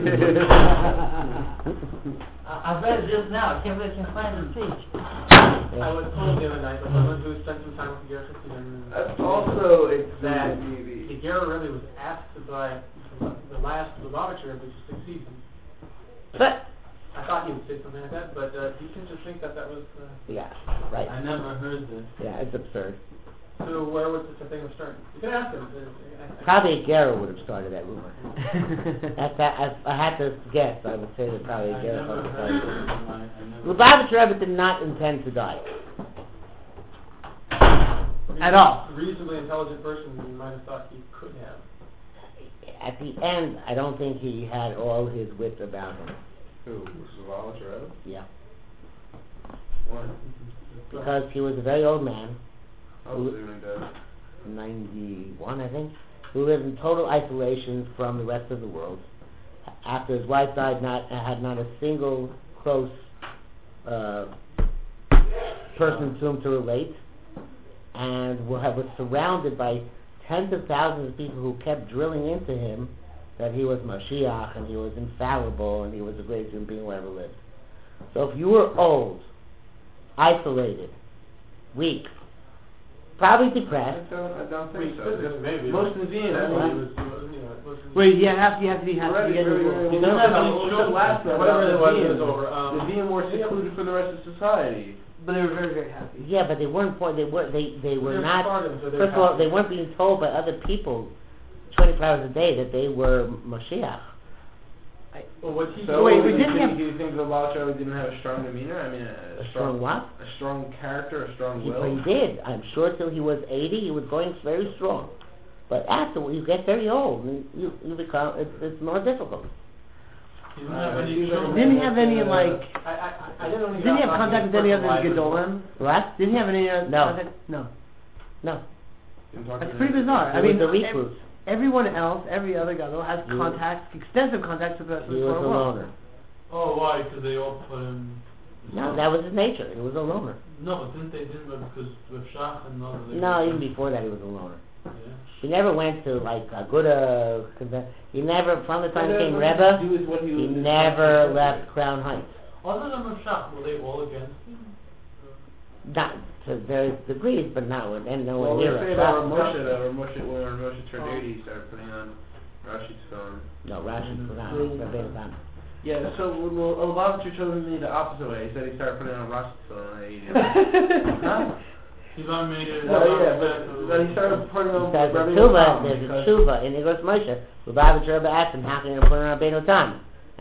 I, I read it just now. I can't believe I can find the speech. I was told the other night by someone who spent some time with the Gera Chassidim That's also that maybe. the Gera Rebbe was asked to buy the last Lubavitcher Rebbe for six seasons. But I thought he would say something like that, but uh, you can just think that that was. Uh, yeah, right. I never heard this. Yeah, it's absurd. So where would such a thing have started? You can ask him. Uh, I- I- Probably Guerra would have started that rumor. That's that. I, I had to guess. I would say that probably I Guerra never fucking heard started this. it. I- I never- Lubavitch Rebbe did not intend to die. At all. A reasonably intelligent person, you might have thought he could have. At the end, I don't think he had all his wit about him. Who? Zavala Rebbe? Yeah, What? because he was a very old man, I was doing dead. ninety-one, I think, who lived in total isolation from the rest of the world. After his wife died, not had not a single close uh, person to him to relate, and wa- was surrounded by tens of thousands of people who kept drilling into him that he was Mashiach and he was infallible and he was the greatest human being who ever lived. So if you were old, isolated, weak, probably I depressed, don't, I don't Wait, think so. just maybe. Most of the Zine, I Maybe mean, it was- it was, you know, it wasn't- Wait, you have to, you have to be, have to Already, be getting already, the already, You don't no, have no, any no, children. last night, Whatever the it was, Zine. it was over. Um, The Zine were secluded from the rest of society. But they were very, very happy. yeah, but they weren't. po- They were. They they were They're not. Spartans, so they're First of all, happy. they weren't being told by other people, twenty-four hours a day, that they were Mashiach. Well, what he So, Wait, do we you didn't think, have- do you think Zavala Rebbe didn't have a strong demeanor? I mean, a, A strong what? a strong character, a strong He, will. he did. I'm sure till he was eighty, he was going very strong. But after you get very old, and you you become it's, it's more difficult. He didn't have Uh, any he's children. Didn't he have any, Uh, like, I, I, I didn't know didn't he have contact with any other Gedolim? What? Didn't he have any other No. contact? No. No, Didn't talk That's to pretty him. bizarre. I he mean, was the ev- recluse. everyone else, every other Gadol has He was- contacts, extensive contacts with the with He the was a world. loner. Oh, why? Because they all put him. No, that was his nature. He was a loner. No, didn't they? Didn't they? Because with Shach and others. they- No, even before that, he was a loner. Yeah. He never went to like a good uh, conve- he never from the time he But came that has nothing to Rebbe. do with what He was- never left Crown Heights. Other than Rav Shach, were they all against him? Not to various degrees, but not with and nowhere Well, they near say it. that Moshe, that Moshe, when Moshe turned eighty, he started putting on Rashi's phone. No, Rashi Mm-hmm. put on Mm. Rabbeinu Tam. Yeah, so well, Lubavitcher told me the opposite way. He said he started putting on Rashi's phone at eighty. Huh? Ivan made it. No, yeah, but, but he started putting on There's a Rabbeinu tshuva, Tam there's a because- tshuva in Igros Moshe. Lubavitcher Rebbe asked him, how can you put on Rabbeinu Tam?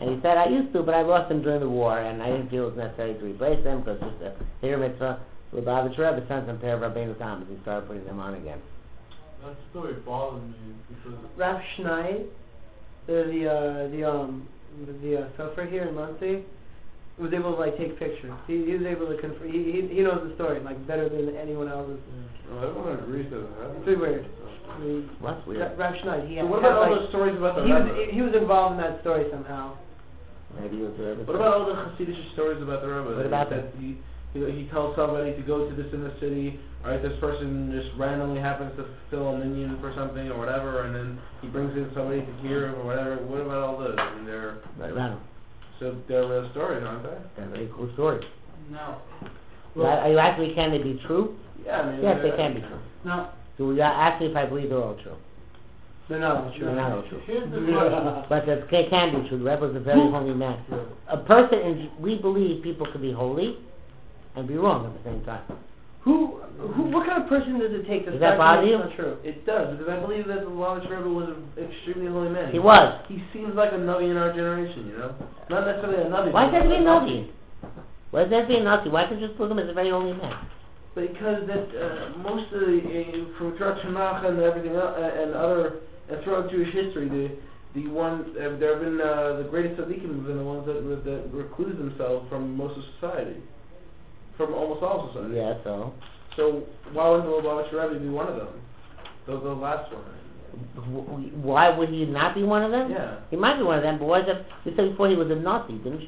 And he said, I used to, but I lost him during the war, and I didn't feel it was necessary to replace them because it's a Hir Mitzvah. So the Lubavitcher Rebbe sent some pair of Rabbeinu Tam, and he started putting them on again. That story bothered me because Rav Schneider, the the uh, the um the, the uh, sofer here in Muncie, was able to like take pictures. He, he was able to confirm. He, he he knows the story like better than anyone else. Well, everyone agrees to that. It's really weird. I mean, What's weird? Ra- Rav Schneider. He So had, what had, about all like, those stories about the he was Rebbe? he was involved in that story somehow. Maybe it was the Rebbe. What about all the Hasidic stories about the Rebbe? What about that? He, he, he tells somebody to go to this in the city, right? This person just randomly happens to fill a minion for something or whatever, and then he brings in somebody to hear him or whatever. What about all those? I mean, they're, Right around him. so they're real stories, aren't they? They're very cool stories. now, Well, are you asking me, can they be true? Yeah, I mean. Yes, they they're- can be true. now So we are asking if I believe they're all true. They're not all true. They're not all true. here's the question. But that they can be true. The Rebbe was a very holy man. A person, in, we believe people can be holy and be wrong at the same time. Who, who, what kind of person does it take to Does that start bother saying you? it's not true? It does, because I believe that the Lubavitcher Rebbe was an extremely holy man. He was. He seems like a Navi in our generation, you know? Not necessarily a Navi. Why but does that be a a Nazi? Why does that be a Nazi? Why can't you just put him as a very holy man? Because that uh, most of the, uh, from throughout Tanakh and everything else, uh, and other, and throughout Jewish history, the the ones, uh, there have been, uh, the greatest tzaddikim have been the ones that, that recluse themselves from most of society. From almost all society. Yeah, so. So, why wouldn't the Lubavitcher Rebbe be one of them? The, the last one. W- Why would he not be one of them? Yeah. He might be one of them, but why is that? You said before he was a Nazi, didn't you?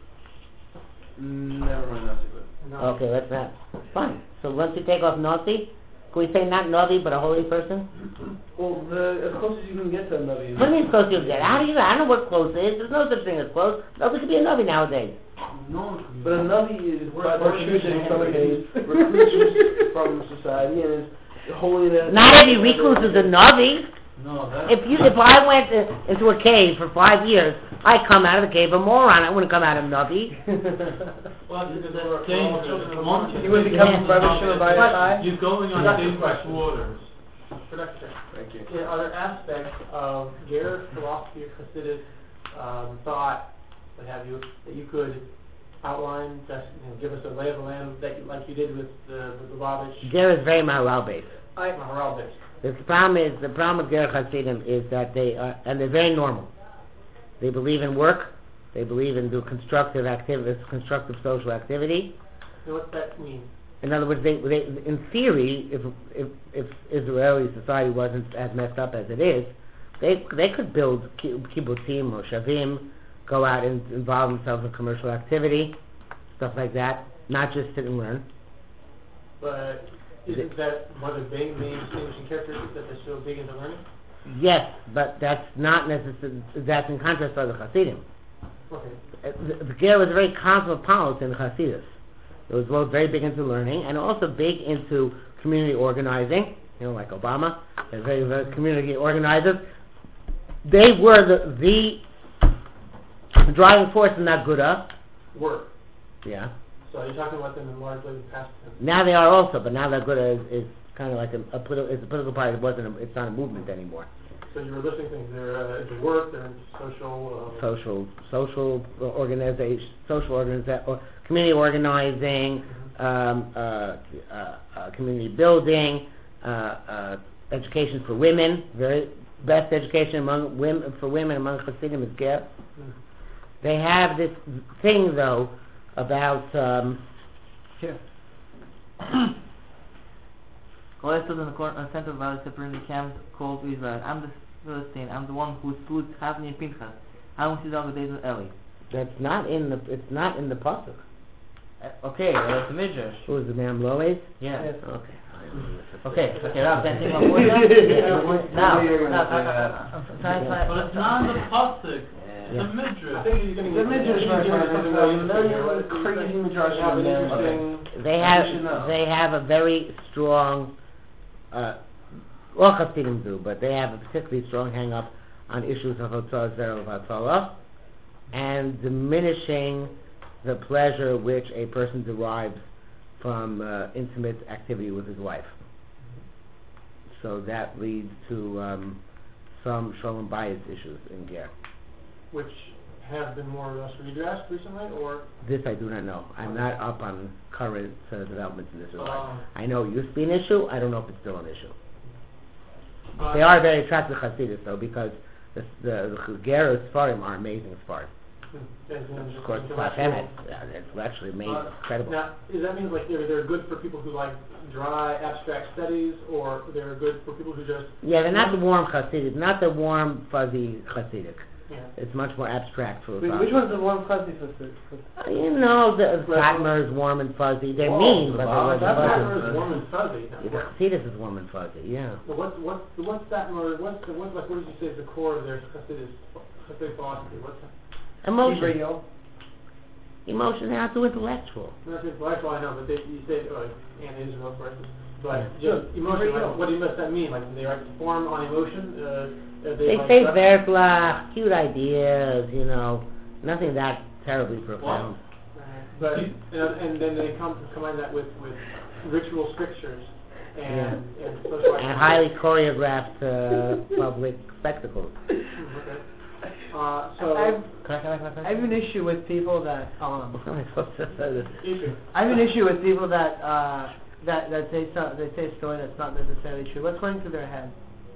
Mm, never mind, that's good. No. Okay, that's that. Fine. So once you take off Nazi, can we say not Nazi, but a holy person? Well, the, as close as you can get to a Navi. What do you mean close you get? How do you know? I don't know what close is. There's no such thing as close. Nobody could be a Nazi nowadays. No one can be But a Navi is We're- by we're definition choosing somebody anyways. who's recluses from society and is holiness. Not every recluse is a Nazi. No, that's If you, if I went uh, into a cave for five years, I'd come out of the cave a moron. I wouldn't come out a Nazi. well, because that's dangerous. Once you He would become become Rebbe Shimon Bar Yochai. You're going on Productive dangerous question. waters. Production. Thank you. Yeah, are there aspects of your philosophy or Hasidic um, thought, what have you, that you could outline, just you know, give us a lay of the land that you, like you did with the with the Lubavitch, Ger is very Maharal based. Maharal based? The problem is, the problem with Ger Hasidim is that they are, and they're very normal. They believe in work. They believe in do constructive activity, constructive social activity. And what that mean? In other words, they, they in theory, if, if if Israeli society wasn't as messed up as it is, they they could build ki- kibbutzim or shavim, go out and involve themselves in commercial activity, stuff like that, not just sit and learn. But isn't that one of the main, main distinguishing characteristics that they're so big into learning? Yes, but that's not necessarily, that's in contrast to other Hasidim. Okay. Uh, The, the Ger was very cosmopolitan Hasidus. It was both very big into learning and also big into community organizing, you know, like Obama. They're very, very community organizers. They were the, the driving force in that Gura. Work. Yeah. So you're talking about them in largely the past tense. Now they are also, but now that Gura is, is kind of like a, a, politi- it's a political party. It wasn't. A, it's not a movement anymore. So you were listing things. They're uh, into work. They're into social. Uh, Social, social organization, social organiza- or community organizing, um, uh, uh, uh, community building, uh, uh, education for women. Very best education among women for women among Hasidim is Ger. mm. They have this thing though about um, Here. Goliath stood in the corner, uh, center of the valley, separating the camps, called to Israel. I'm the Philistine. I'm the one who slew Havni and Pinchas. I will see down the days of Eli. that's not in the it's not in the pasuk. Uh, okay, uh, it's a midrash. Who is the man Lois? Yeah. Yes. Okay. Okay, okay, Rav, can I take my point now? Now, You're now, gonna say uh, that. uh, uh, try- try- But it's not in the pasuk. It's Yeah. a midrash. I think you're going to The Midrash, my friend, there's a million crazy Midrash have an in there. interesting. They You have should know. they have a very strong, uh, all Hasidim do, but they have a particularly strong hang up on issues of Hotzah Zera Vatzalah and diminishing the pleasure which a person derives from uh, intimate activity with his wife. So that leads to um, some Shalom Bayis issues in Ger. Which have been more or less redressed recently, or? This I do not know. I'm not up on current uh, developments in this regard. Um, I know it used to be an issue. I don't know if it's still an issue. but- They are very attractive Hasidus, though, because the the, the Gera Sfarim are amazing Sfarim. Hmm, as in just Of course, intellectual- Emet, yeah, it's actually amazing, Uh, incredible. Now, does that mean like they're, they're good for people who like dry abstract studies, or they're good for people who just? Yeah, they're not the warm Hasidic, not the warm, fuzzy Hasidic. Yeah. It's much more abstract Which, philosophy. which one's the warm fuzzy sister? Uh, You know, the Satmar is warm and fuzzy. They're Whoa, mean, the but Baal- they're That warm and matter fuzzy. is warm and fuzzy. Yeah, the Hasidus is warm and fuzzy, yeah. So what's what's what's that more? What's the what like what did you say is the core of their Hasidus Hasidic philosophy? What's that? Emotion. Radio. Emotion, they're not too intellectual. Not intellectual, I know, but they, you say oh, like Anna Israel, for instance. But Yeah. just emotion. Like, what do you, does that mean? Like they like form on emotion? Uh, are they They like, say rep- Verklach, cute ideas, you know, nothing that terribly profound. But and, and then they come to combine that with with ritual strictures and and social And highly choreographed uh, public spectacles. Okay. Uh, so I've, Can I, can I, can I, can I have an issue with people that um. What am I supposed to say this? issue. I have an issue with people that uh that that say so, they say a story that's not necessarily true. What's going through their head?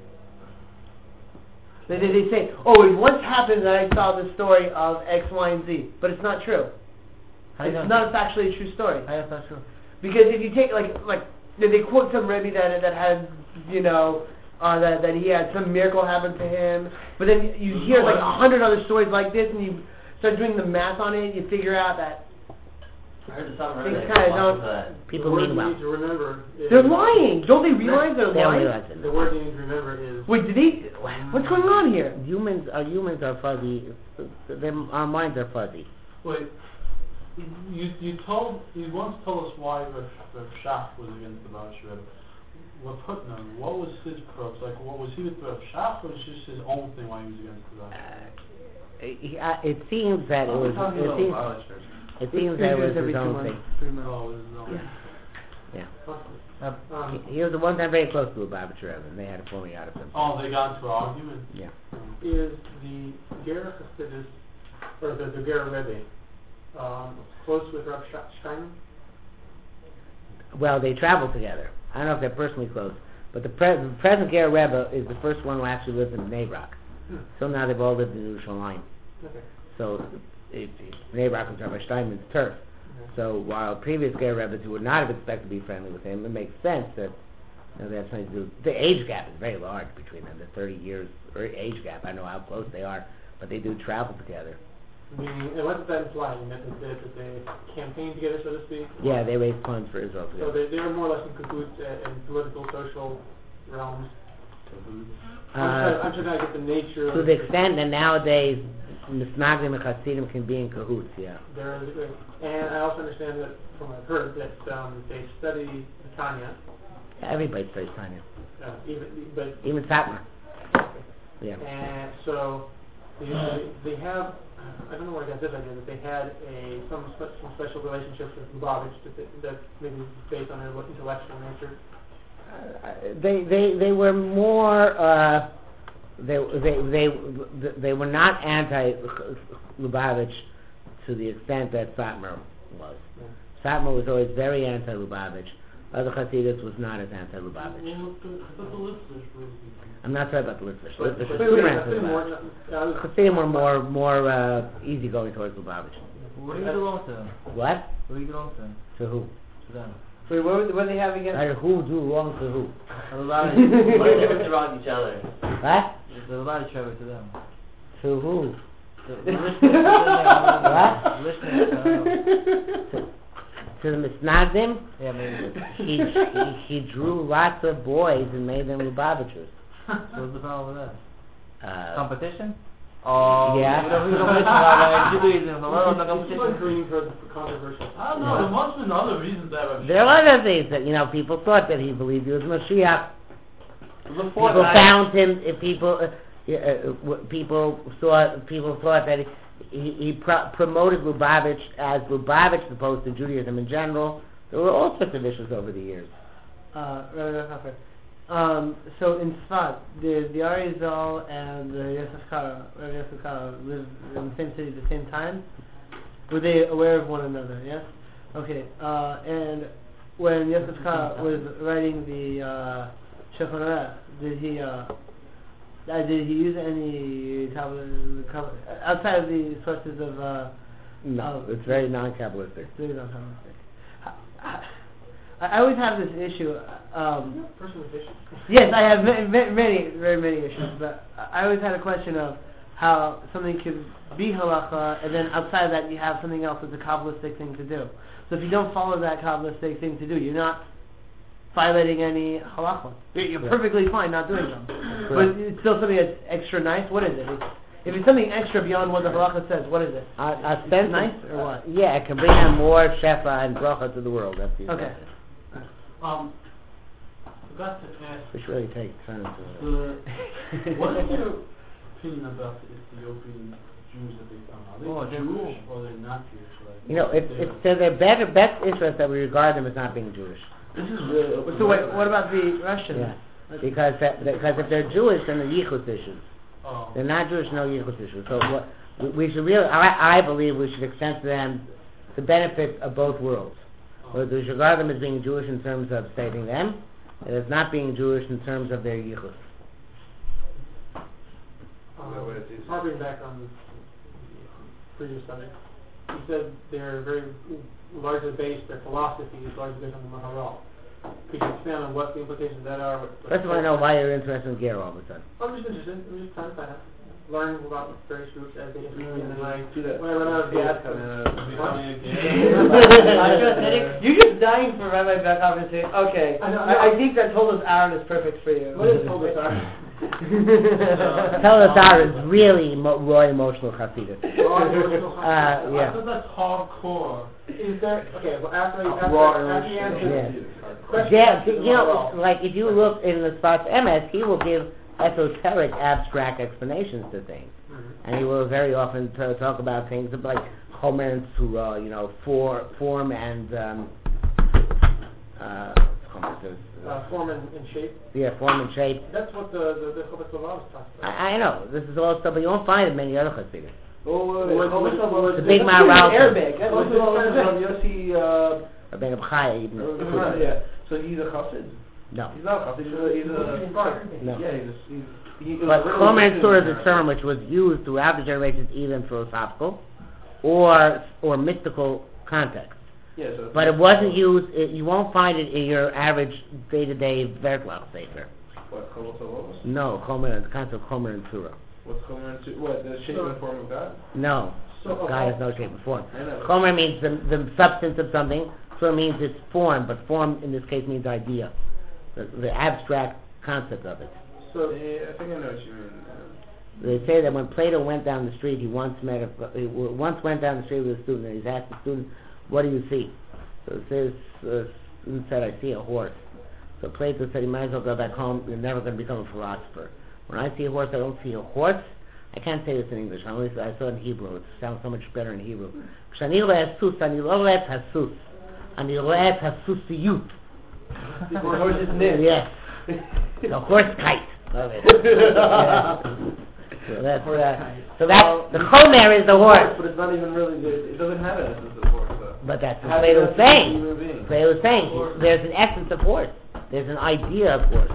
They they, they say, oh, it once happened that I saw the story of X, Y, and Z, but it's not true. How do you It's know? not factually a true story. How is that true? Because if you take like like they they quote some Rebbe that that had you know uh, that that he had some miracle happen to him, but then you hear like a hundred other stories like this, and you start doing the math on it, you figure out that I heard the summer Things that kinda once don't- was, uh, People the word mean you well. need to remember is they're lying. Don't they realize they're They don't lying? realize it. The word you need to remember is Wait, did he? What's going on here? Humans, our humans are fuzzy. Them, our minds are fuzzy. Wait, you you told you once told us why Rav Rav Shach was against the Baal Rebbe. Rav Putnam, what was his approach? Like, what was he with Rav Shach, or was it just his own thing why he was against the Baal? Uh, he- uh, it seems that it I'm was. talking It about seems, knowledge first. it seems that it was every his two own months, thing. three months. Oh, it was his own. Yeah. um, He, he was the one time very close to a Lubavitch Rebbe, and they had to pull me out of him. Oh, they got into an argument. Yeah. is the Ger Hasidus or the, the Ger Rebbe um, close with Rav Sh- Steiner? Well, they traveled together. I don't know if they're personally close, but the, pre- the present Ger Rebbe is the first one who actually lives in Bnei Brak. Hmm. So now they've all lived in Yerushalayim. Okay. So it, it, Bnei Brak is Rabbi Steinman's turf. Okay. So while previous Ger Rebbes who would not have expected to be friendly with him, it makes sense that you know, they have something to do. The age gap is very large between them. The thirty years or age gap. I don't know how close they are, but they do travel together. Meaning, and what does that imply? Meaning that they, that they campaign together, so to speak? Yeah, they raise funds for Israel So together. they, they're more or less in cahoots uh, in political, social realms. I'm, Uh, trying, I'm trying to get the nature to of the extent that nowadays Misnagdim and Hasidim can be in cahoots, yeah. their, and I also understand that from what I've heard that um, they study the Tanya, Everybody studies Tanya, uh, even but even Satmar. Yeah. and so they, they, they have. I don't know where I got this idea that they had a some spe- some special relationships with Lubavitch that they, that maybe based on their intellectual nature. Uh, they they they were more uh, they they they they were not anti Lubavitch to the extent that Satmar was. Satmar was always very anti Lubavitch. Other Hasidus was not as anti Lubavitch. Well, the- I thought the listeners were. I'm not sorry about the Litvish. But, Litvish but was super yeah, anti Hasidim Lubavitch. were- I was- Hasidim were more more uh, easygoing towards Lubavitch. What do you belong to? What? What do you belong to? To who? To them. Wait, what, what do they have against? Uh, who do wrong to who? A lot of what if they were wrong each other? What? There's a lot of trouble to them. To who? The, the listeners, What? listeners, uh, To the Misnagdim? yeah, maybe. He, he he drew lots of boys and made them Lubavitchers. What's the problem with that? Uh, Competition? Oh, Yeah. we don't, we don't listen about Judaism. A lot of the It's like competition. green for, for controversial. I don't know. There must have been other reasons that Rav there are other things that, you know, people thought that he believed he was Mashiach. Before People that, found him, if people, uh, yeah, uh, w- people saw, people thought that he, he, he pro- promoted Lubavitch as Lubavitch opposed to Judaism in general. There were all sorts of issues over the years. Uh, Rabbi Hofer, Um, so in Sfat, the the Arizal and the Yosef Kara, or Yosef Kara lived in the same city at the same time. Were they aware of one another? Yes. Okay. Uh, and when Yosef Kara was writing the uh, Shulchan Aruch, did he uh, uh, did he use any Kabbalah, Kabbalah, outside of the sources of? Uh, No, of- it's very non-Kabbalistic. It's really not Kabbalistic. I, I, I always have this issue. Um, Personal issue. Yes, I have ma- ma- many, very many issues, but I always had a question of how something could be halacha, and then outside of that you have something else that's a Kabbalistic thing to do. So if you don't follow that Kabbalistic thing to do, you're not violating any halacha. You're, you're Yeah. perfectly fine not doing them. Correct. But it's still something that's extra nice. What is it? It's, if it's something extra beyond what the halacha says, what is it? Uh, uh, It's sense nice or what? Yeah, it can bring on more shefa and bracha to the world. That's the Okay. Um, I forgot to ask, We should really take turns. the, what is your opinion about the Ethiopian Jews that they found? Are they Oh, they're Jewish cool. or they're not Jewish? Like, You know, it's it's to their better best interest that we regard them as not being Jewish. This is really open. So wait, what about the Russians? Yeah, because that, because if they're Jewish, then they're yichus issues. Oh. They're not Jewish, no yichus issues. So what we, we should really, I, I believe, we should extend to them the benefit of both worlds. Whether we should regard them as being Jewish in terms of saving them, and as not being Jewish in terms of their yichus. Um, harping back on the previous subject, you said they're very largely based, their philosophy is largely based on the Maharal. Could you expand on what the implications of that are? What, what First of all, I know why you're interested in Ger all of a sudden. I'm just interested. I'm just trying to find out. Learn about various groups as they interest me, and then I, Do that. when I run out of gas, Becoming a Uh, You're just dying for Rabbi Beckhoff to say, okay, I know, I, I no. think that Told Us Aaron is perfect for you. What is Told Us Aaron? Tell us our is really mo- raw emotional chassidus. Raw emotional Uh, I yeah. thought that's hardcore. Is there, okay, well after, I- after, Raw after you emotional. answer Yeah. question, Yeah, question you know, Maharal. like if you look in the spots M S, he will give esoteric, abstract explanations to things. Mhm. And he will very often t- talk about things like Homer and Surah, you know, for, form and, um, uh, Homer says, uh, Uh, form and, and shape. yeah, form and shape. That's what the the the Chovas Levavos talks about. I, I know, this is all stuff, but you won't find it in many other chassidim. Oh, Wait, wait, The big That's Maharal. in Arabic. That's What's what the it's Rabbi kind of Yossi, uh, Rabbeinu B'chai even. uh, yeah. So he's a chassid? No. He's not a chassid, he's a, he's a, No. yeah, he's a, he's, he, But really Chomer and listening Surah to is a her. term which was used throughout the generations, either in philosophical or or mystical context. Yeah, so But it wasn't used. It, you won't find it in your average day-to-day Vertlach sefer. What, Chol Tovos? No, Chomer, the concept of Chomer and Surah. What's Chomer and Surah? What, the shape and form of God? No, So, God has no shape and form. I know. Chomer means the, the substance of something. Surah means its form, but form in this case means idea, the, the abstract concept of it. So, yeah, I think I know what you mean. Uh, They say that when Plato went down the street, he once met a, he w- once went down the street with a student, and he's asked the student, "What do you see?" So it says, uh, student said, "I see a horse." So Plato said, "You might as well go back home. You're never going to become a philosopher. When I see a horse, I don't see a horse. I can't say this in English. I only I saw it in Hebrew. It sounds so much better in Hebrew. כשאני רואה סוס, אני לא רואה את הסוס. אני רואה את הסוסיות." The horse's name. Yes. The horse kite. Love it. Yeah. So that's uh, so that's the Chomer is the horse. But it's not even really, the, it doesn't have an essence of horse, though. But that's How what do you Plato have was to be a saying. human being? Plato was saying there's an essence of horse. There's an idea of horse.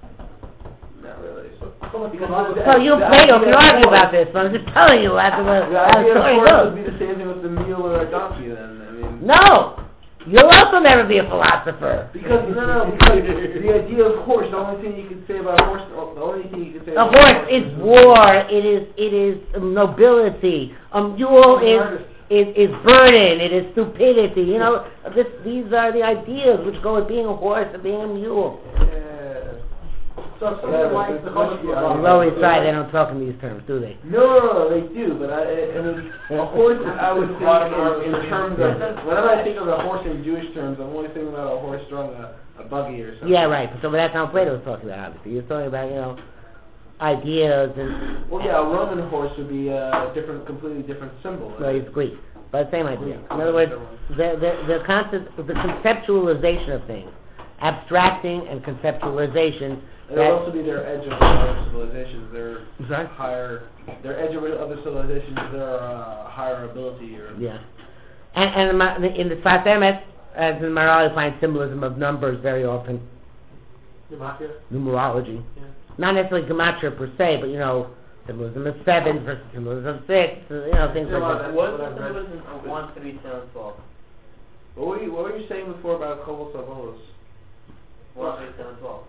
Not really. So, So you Plato can argue about this, but I'm just telling you how the, The how the idea of story horse goes. would be the same thing with the mule or a donkey, then. I mean, No! You'll also never be a philosopher. because no, no, because the idea of horse. The only thing you can say about a horse, the only thing you can say A about horse is war. It is it is nobility. A mule is is is burden. It is stupidity. You know, this these are the ideas which go with being a horse and being a mule. Yeah. So if someone likes the Chovas On the Levavos, Lower East Side, they don't talk in these terms, do they? No, no, no, they do, but I, I mean, a horse, I would think in, in terms of, whenever I think of a horse in Jewish terms, I'm only thinking about a horse drawing a, a buggy or something. Yeah, right. So that's how Plato was talking about, obviously. He was talking about, you know, ideas and, Well, yeah, a Roman horse would be a different, completely different symbol. well, he's Greek. But same idea. In other words, the, the, the concept, the conceptualization of things abstracting and conceptualization. It'll That, also be their edge of other civilizations. Their Sorry? higher, their edge of other civilizations. Their uh, higher ability or yeah. And, and in my- in the Sfas Emes, as in Maral, you find symbolism of numbers very often, Gematria? numerology. Yeah. Not necessarily gematria per se, but you know, symbolism of seven versus symbolism of six, you know, things Yeah, like well, that. What's what I've the read. symbolism of one, three, seven, twelve? what were you, what were you saying before about Kobol Savolos? One, three, seven, twelve.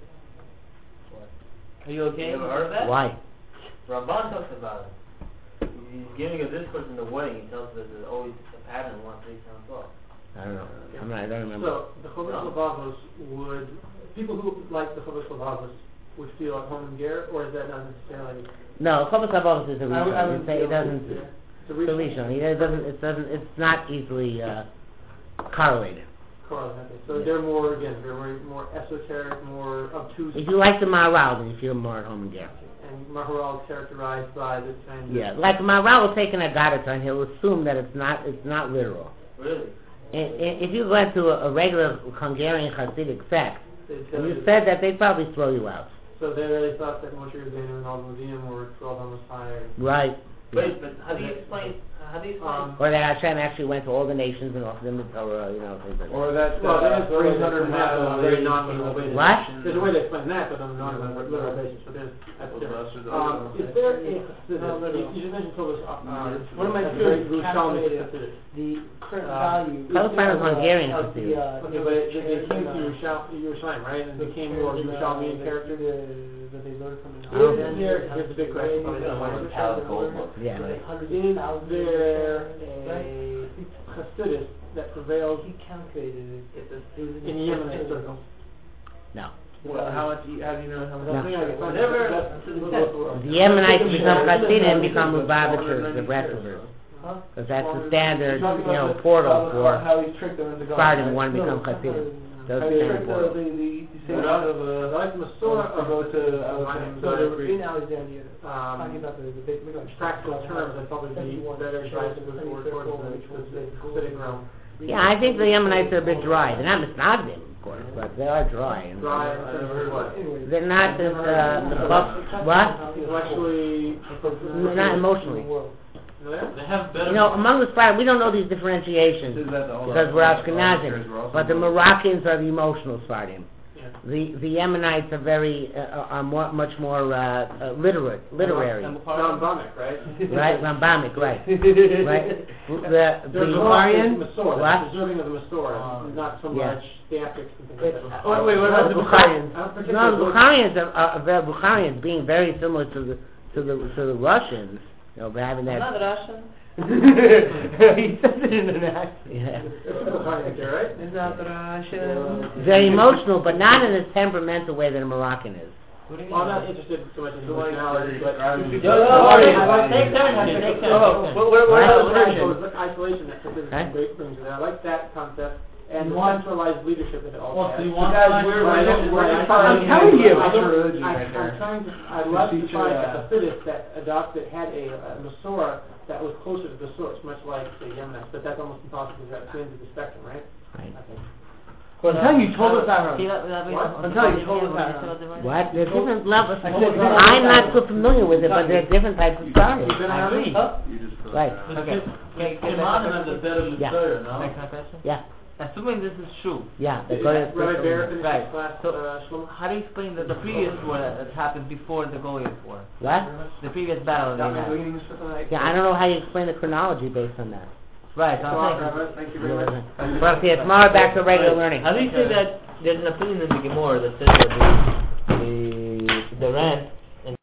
Are you okay? You ever heard of that? Why? Ramban talks about it. He's giving a discourse in the wedding. He tells us that there's always a pattern, one, three, seven, twelve. I don't know. I'm not, I don't remember. So the Chovos Levavos would, people who like the Chovos Levavos would feel at home in Ger, or is that not necessarily? No, Chobos Avos is a I would- I would Rishon. It, say- it feel- doesn't. yeah. It's a It's a Rishon. Rishon. It doesn't. It doesn't. It's not easily uh, correlated. Correlate, okay. So Yeah. they're more, again, they're more, more esoteric, more obtuse, If you like the Maharal, then you feel more at home in Ger. and Maharal is characterized by this kind of... Yeah, like Maharal will take an Agadah and he'll assume that it's not. It's not literal. Really? And, and if you went to a, a regular Hungarian Hasidic sect, they and tell you you- said that, they'd probably throw you out. So they really thought that Moshe Rabbeinu and all the Museum were twelve on Messiah. Right. Wait, but how do you explain? How do you explain? Um, Or that Hashem actually went to all the nations and offered them the Torah, you know, things like that. Or that Well, uh, there is a way three to hundred explain that on a miles very away non-literal from basis. What? There's a way to explain that, but on a non-literal basis. So there's, that's Well, different. that's what Um, those is are. there a Chassidus? Not literal. You, you just mentioned Tobias. Uh, Mm. One of my that's students very Yerushalmi calculated Chassidus. the current Uh, value. Palestine is Hungarian of Hasidic. the, uh, Okay, but it, they, they came to uh, Yerushal- Yerushalayim, right? And the became more chairs, uh, Yerushalmi in the- character. the- That they learned from it. I don't Is think- there- Here's the big question. Is Yeah. One Pal Gold Book. Yeah. Hundreds Is of thousands of there years, a Chassidus that prevails He calculated it. in the Yemenite circles? No. Well, how much? do you- How do you know how much? No. I think I can find Whatever- that's- that's the world. The Yemenites become Hasidim and become Lubavitchers, the Breslevers. Huh? Because that's the standard, You're talking you know, about the- portal how- for how he tricked them into going. Sephardim right? one No, become it's not Hasidim. the- Those How he standard tricked the portals. the the the Yeah. same out of I uh, like the Masorah to of go to of Alexander. So they were Greek. in Alexandria, talking um, about the, the big, we're going to practical terms. I thought would be better advised to go forward towards the the Hasidic realm. Yeah, I think the Yemenites are a bit dry. They're not Misnagdim, of course, but they are dry. And Dry. I never heard of that. Anyway. They're not as, uh, buff- what? Intellectually, Not emotionally. They have better. You know, among the Sephardim, we don't know these differentiations Is that the whole- because we're all the Ashkenazim. were also But the Moroccans are the emotional Sephardim. Yeah. The the Yemenites are very uh, are more, much more uh, uh, literate, literary, Rambamic, right? right? Rambamic, right? Right? The They're the Bukharian Masorah, What? preserving of the Masorah, Um, not so yeah. much theatrics and things like that. Oh, wait, what about the Bukharians? I don't No, particularly the Bukharians are, are very Bukharians being very similar to the to the to the Russians. You know, having I'm that. not Russian. He says it in an accent. Yeah. It's a Bukharian there, right? It's not Russian. Very emotional, but not in a temperamental way that a Moroccan is. What do you Well, I'm mean? not interested so much in So, like, personality, but... describe- Take Yo, yo, turn, take turn, take turn. Oh, What- what what about about the the isolation that Chassidus Huh? brings in? I like that concept, and You the want- centralized leadership that it also Well, has. so you want guys, to we're- Right, we're- we're right. trying I'm telling you. I don't- religion I- right there. I'm trying to, I'd love to Teach find you, a uh, Hasidus that adopted, had a, a Masorah that was closer to the source, much like the Yemenites, but that's almost impossible because that's ends of the spectrum, right? Right. I think. Until you told us that. See, that- that- What? Until you told us that. What? There are different levels. I said- I'm not so familiar with it, but there are different types of stories. You've been I around agree. me. You just put Right. that. Okay. Okay, okay, Imam has a better Yeah. Messiah, no? Next my question. Yeah, Assuming this is true, yeah. The Is Goya- Rabbi Bear finished Right. his class, So- uh, Shlomo? how do you explain the, the previous war that that happened before the Goliath war? What? The previous battle that That they means had. we need to put that- Yeah, I don't know how you explain the chronology based on that. Right, so So, I'm saying, Rabbi, thank you very much. Well, see, tomorrow back to regular learning. how do you say that there's an opinion in the Gemara that says that the, the, the rent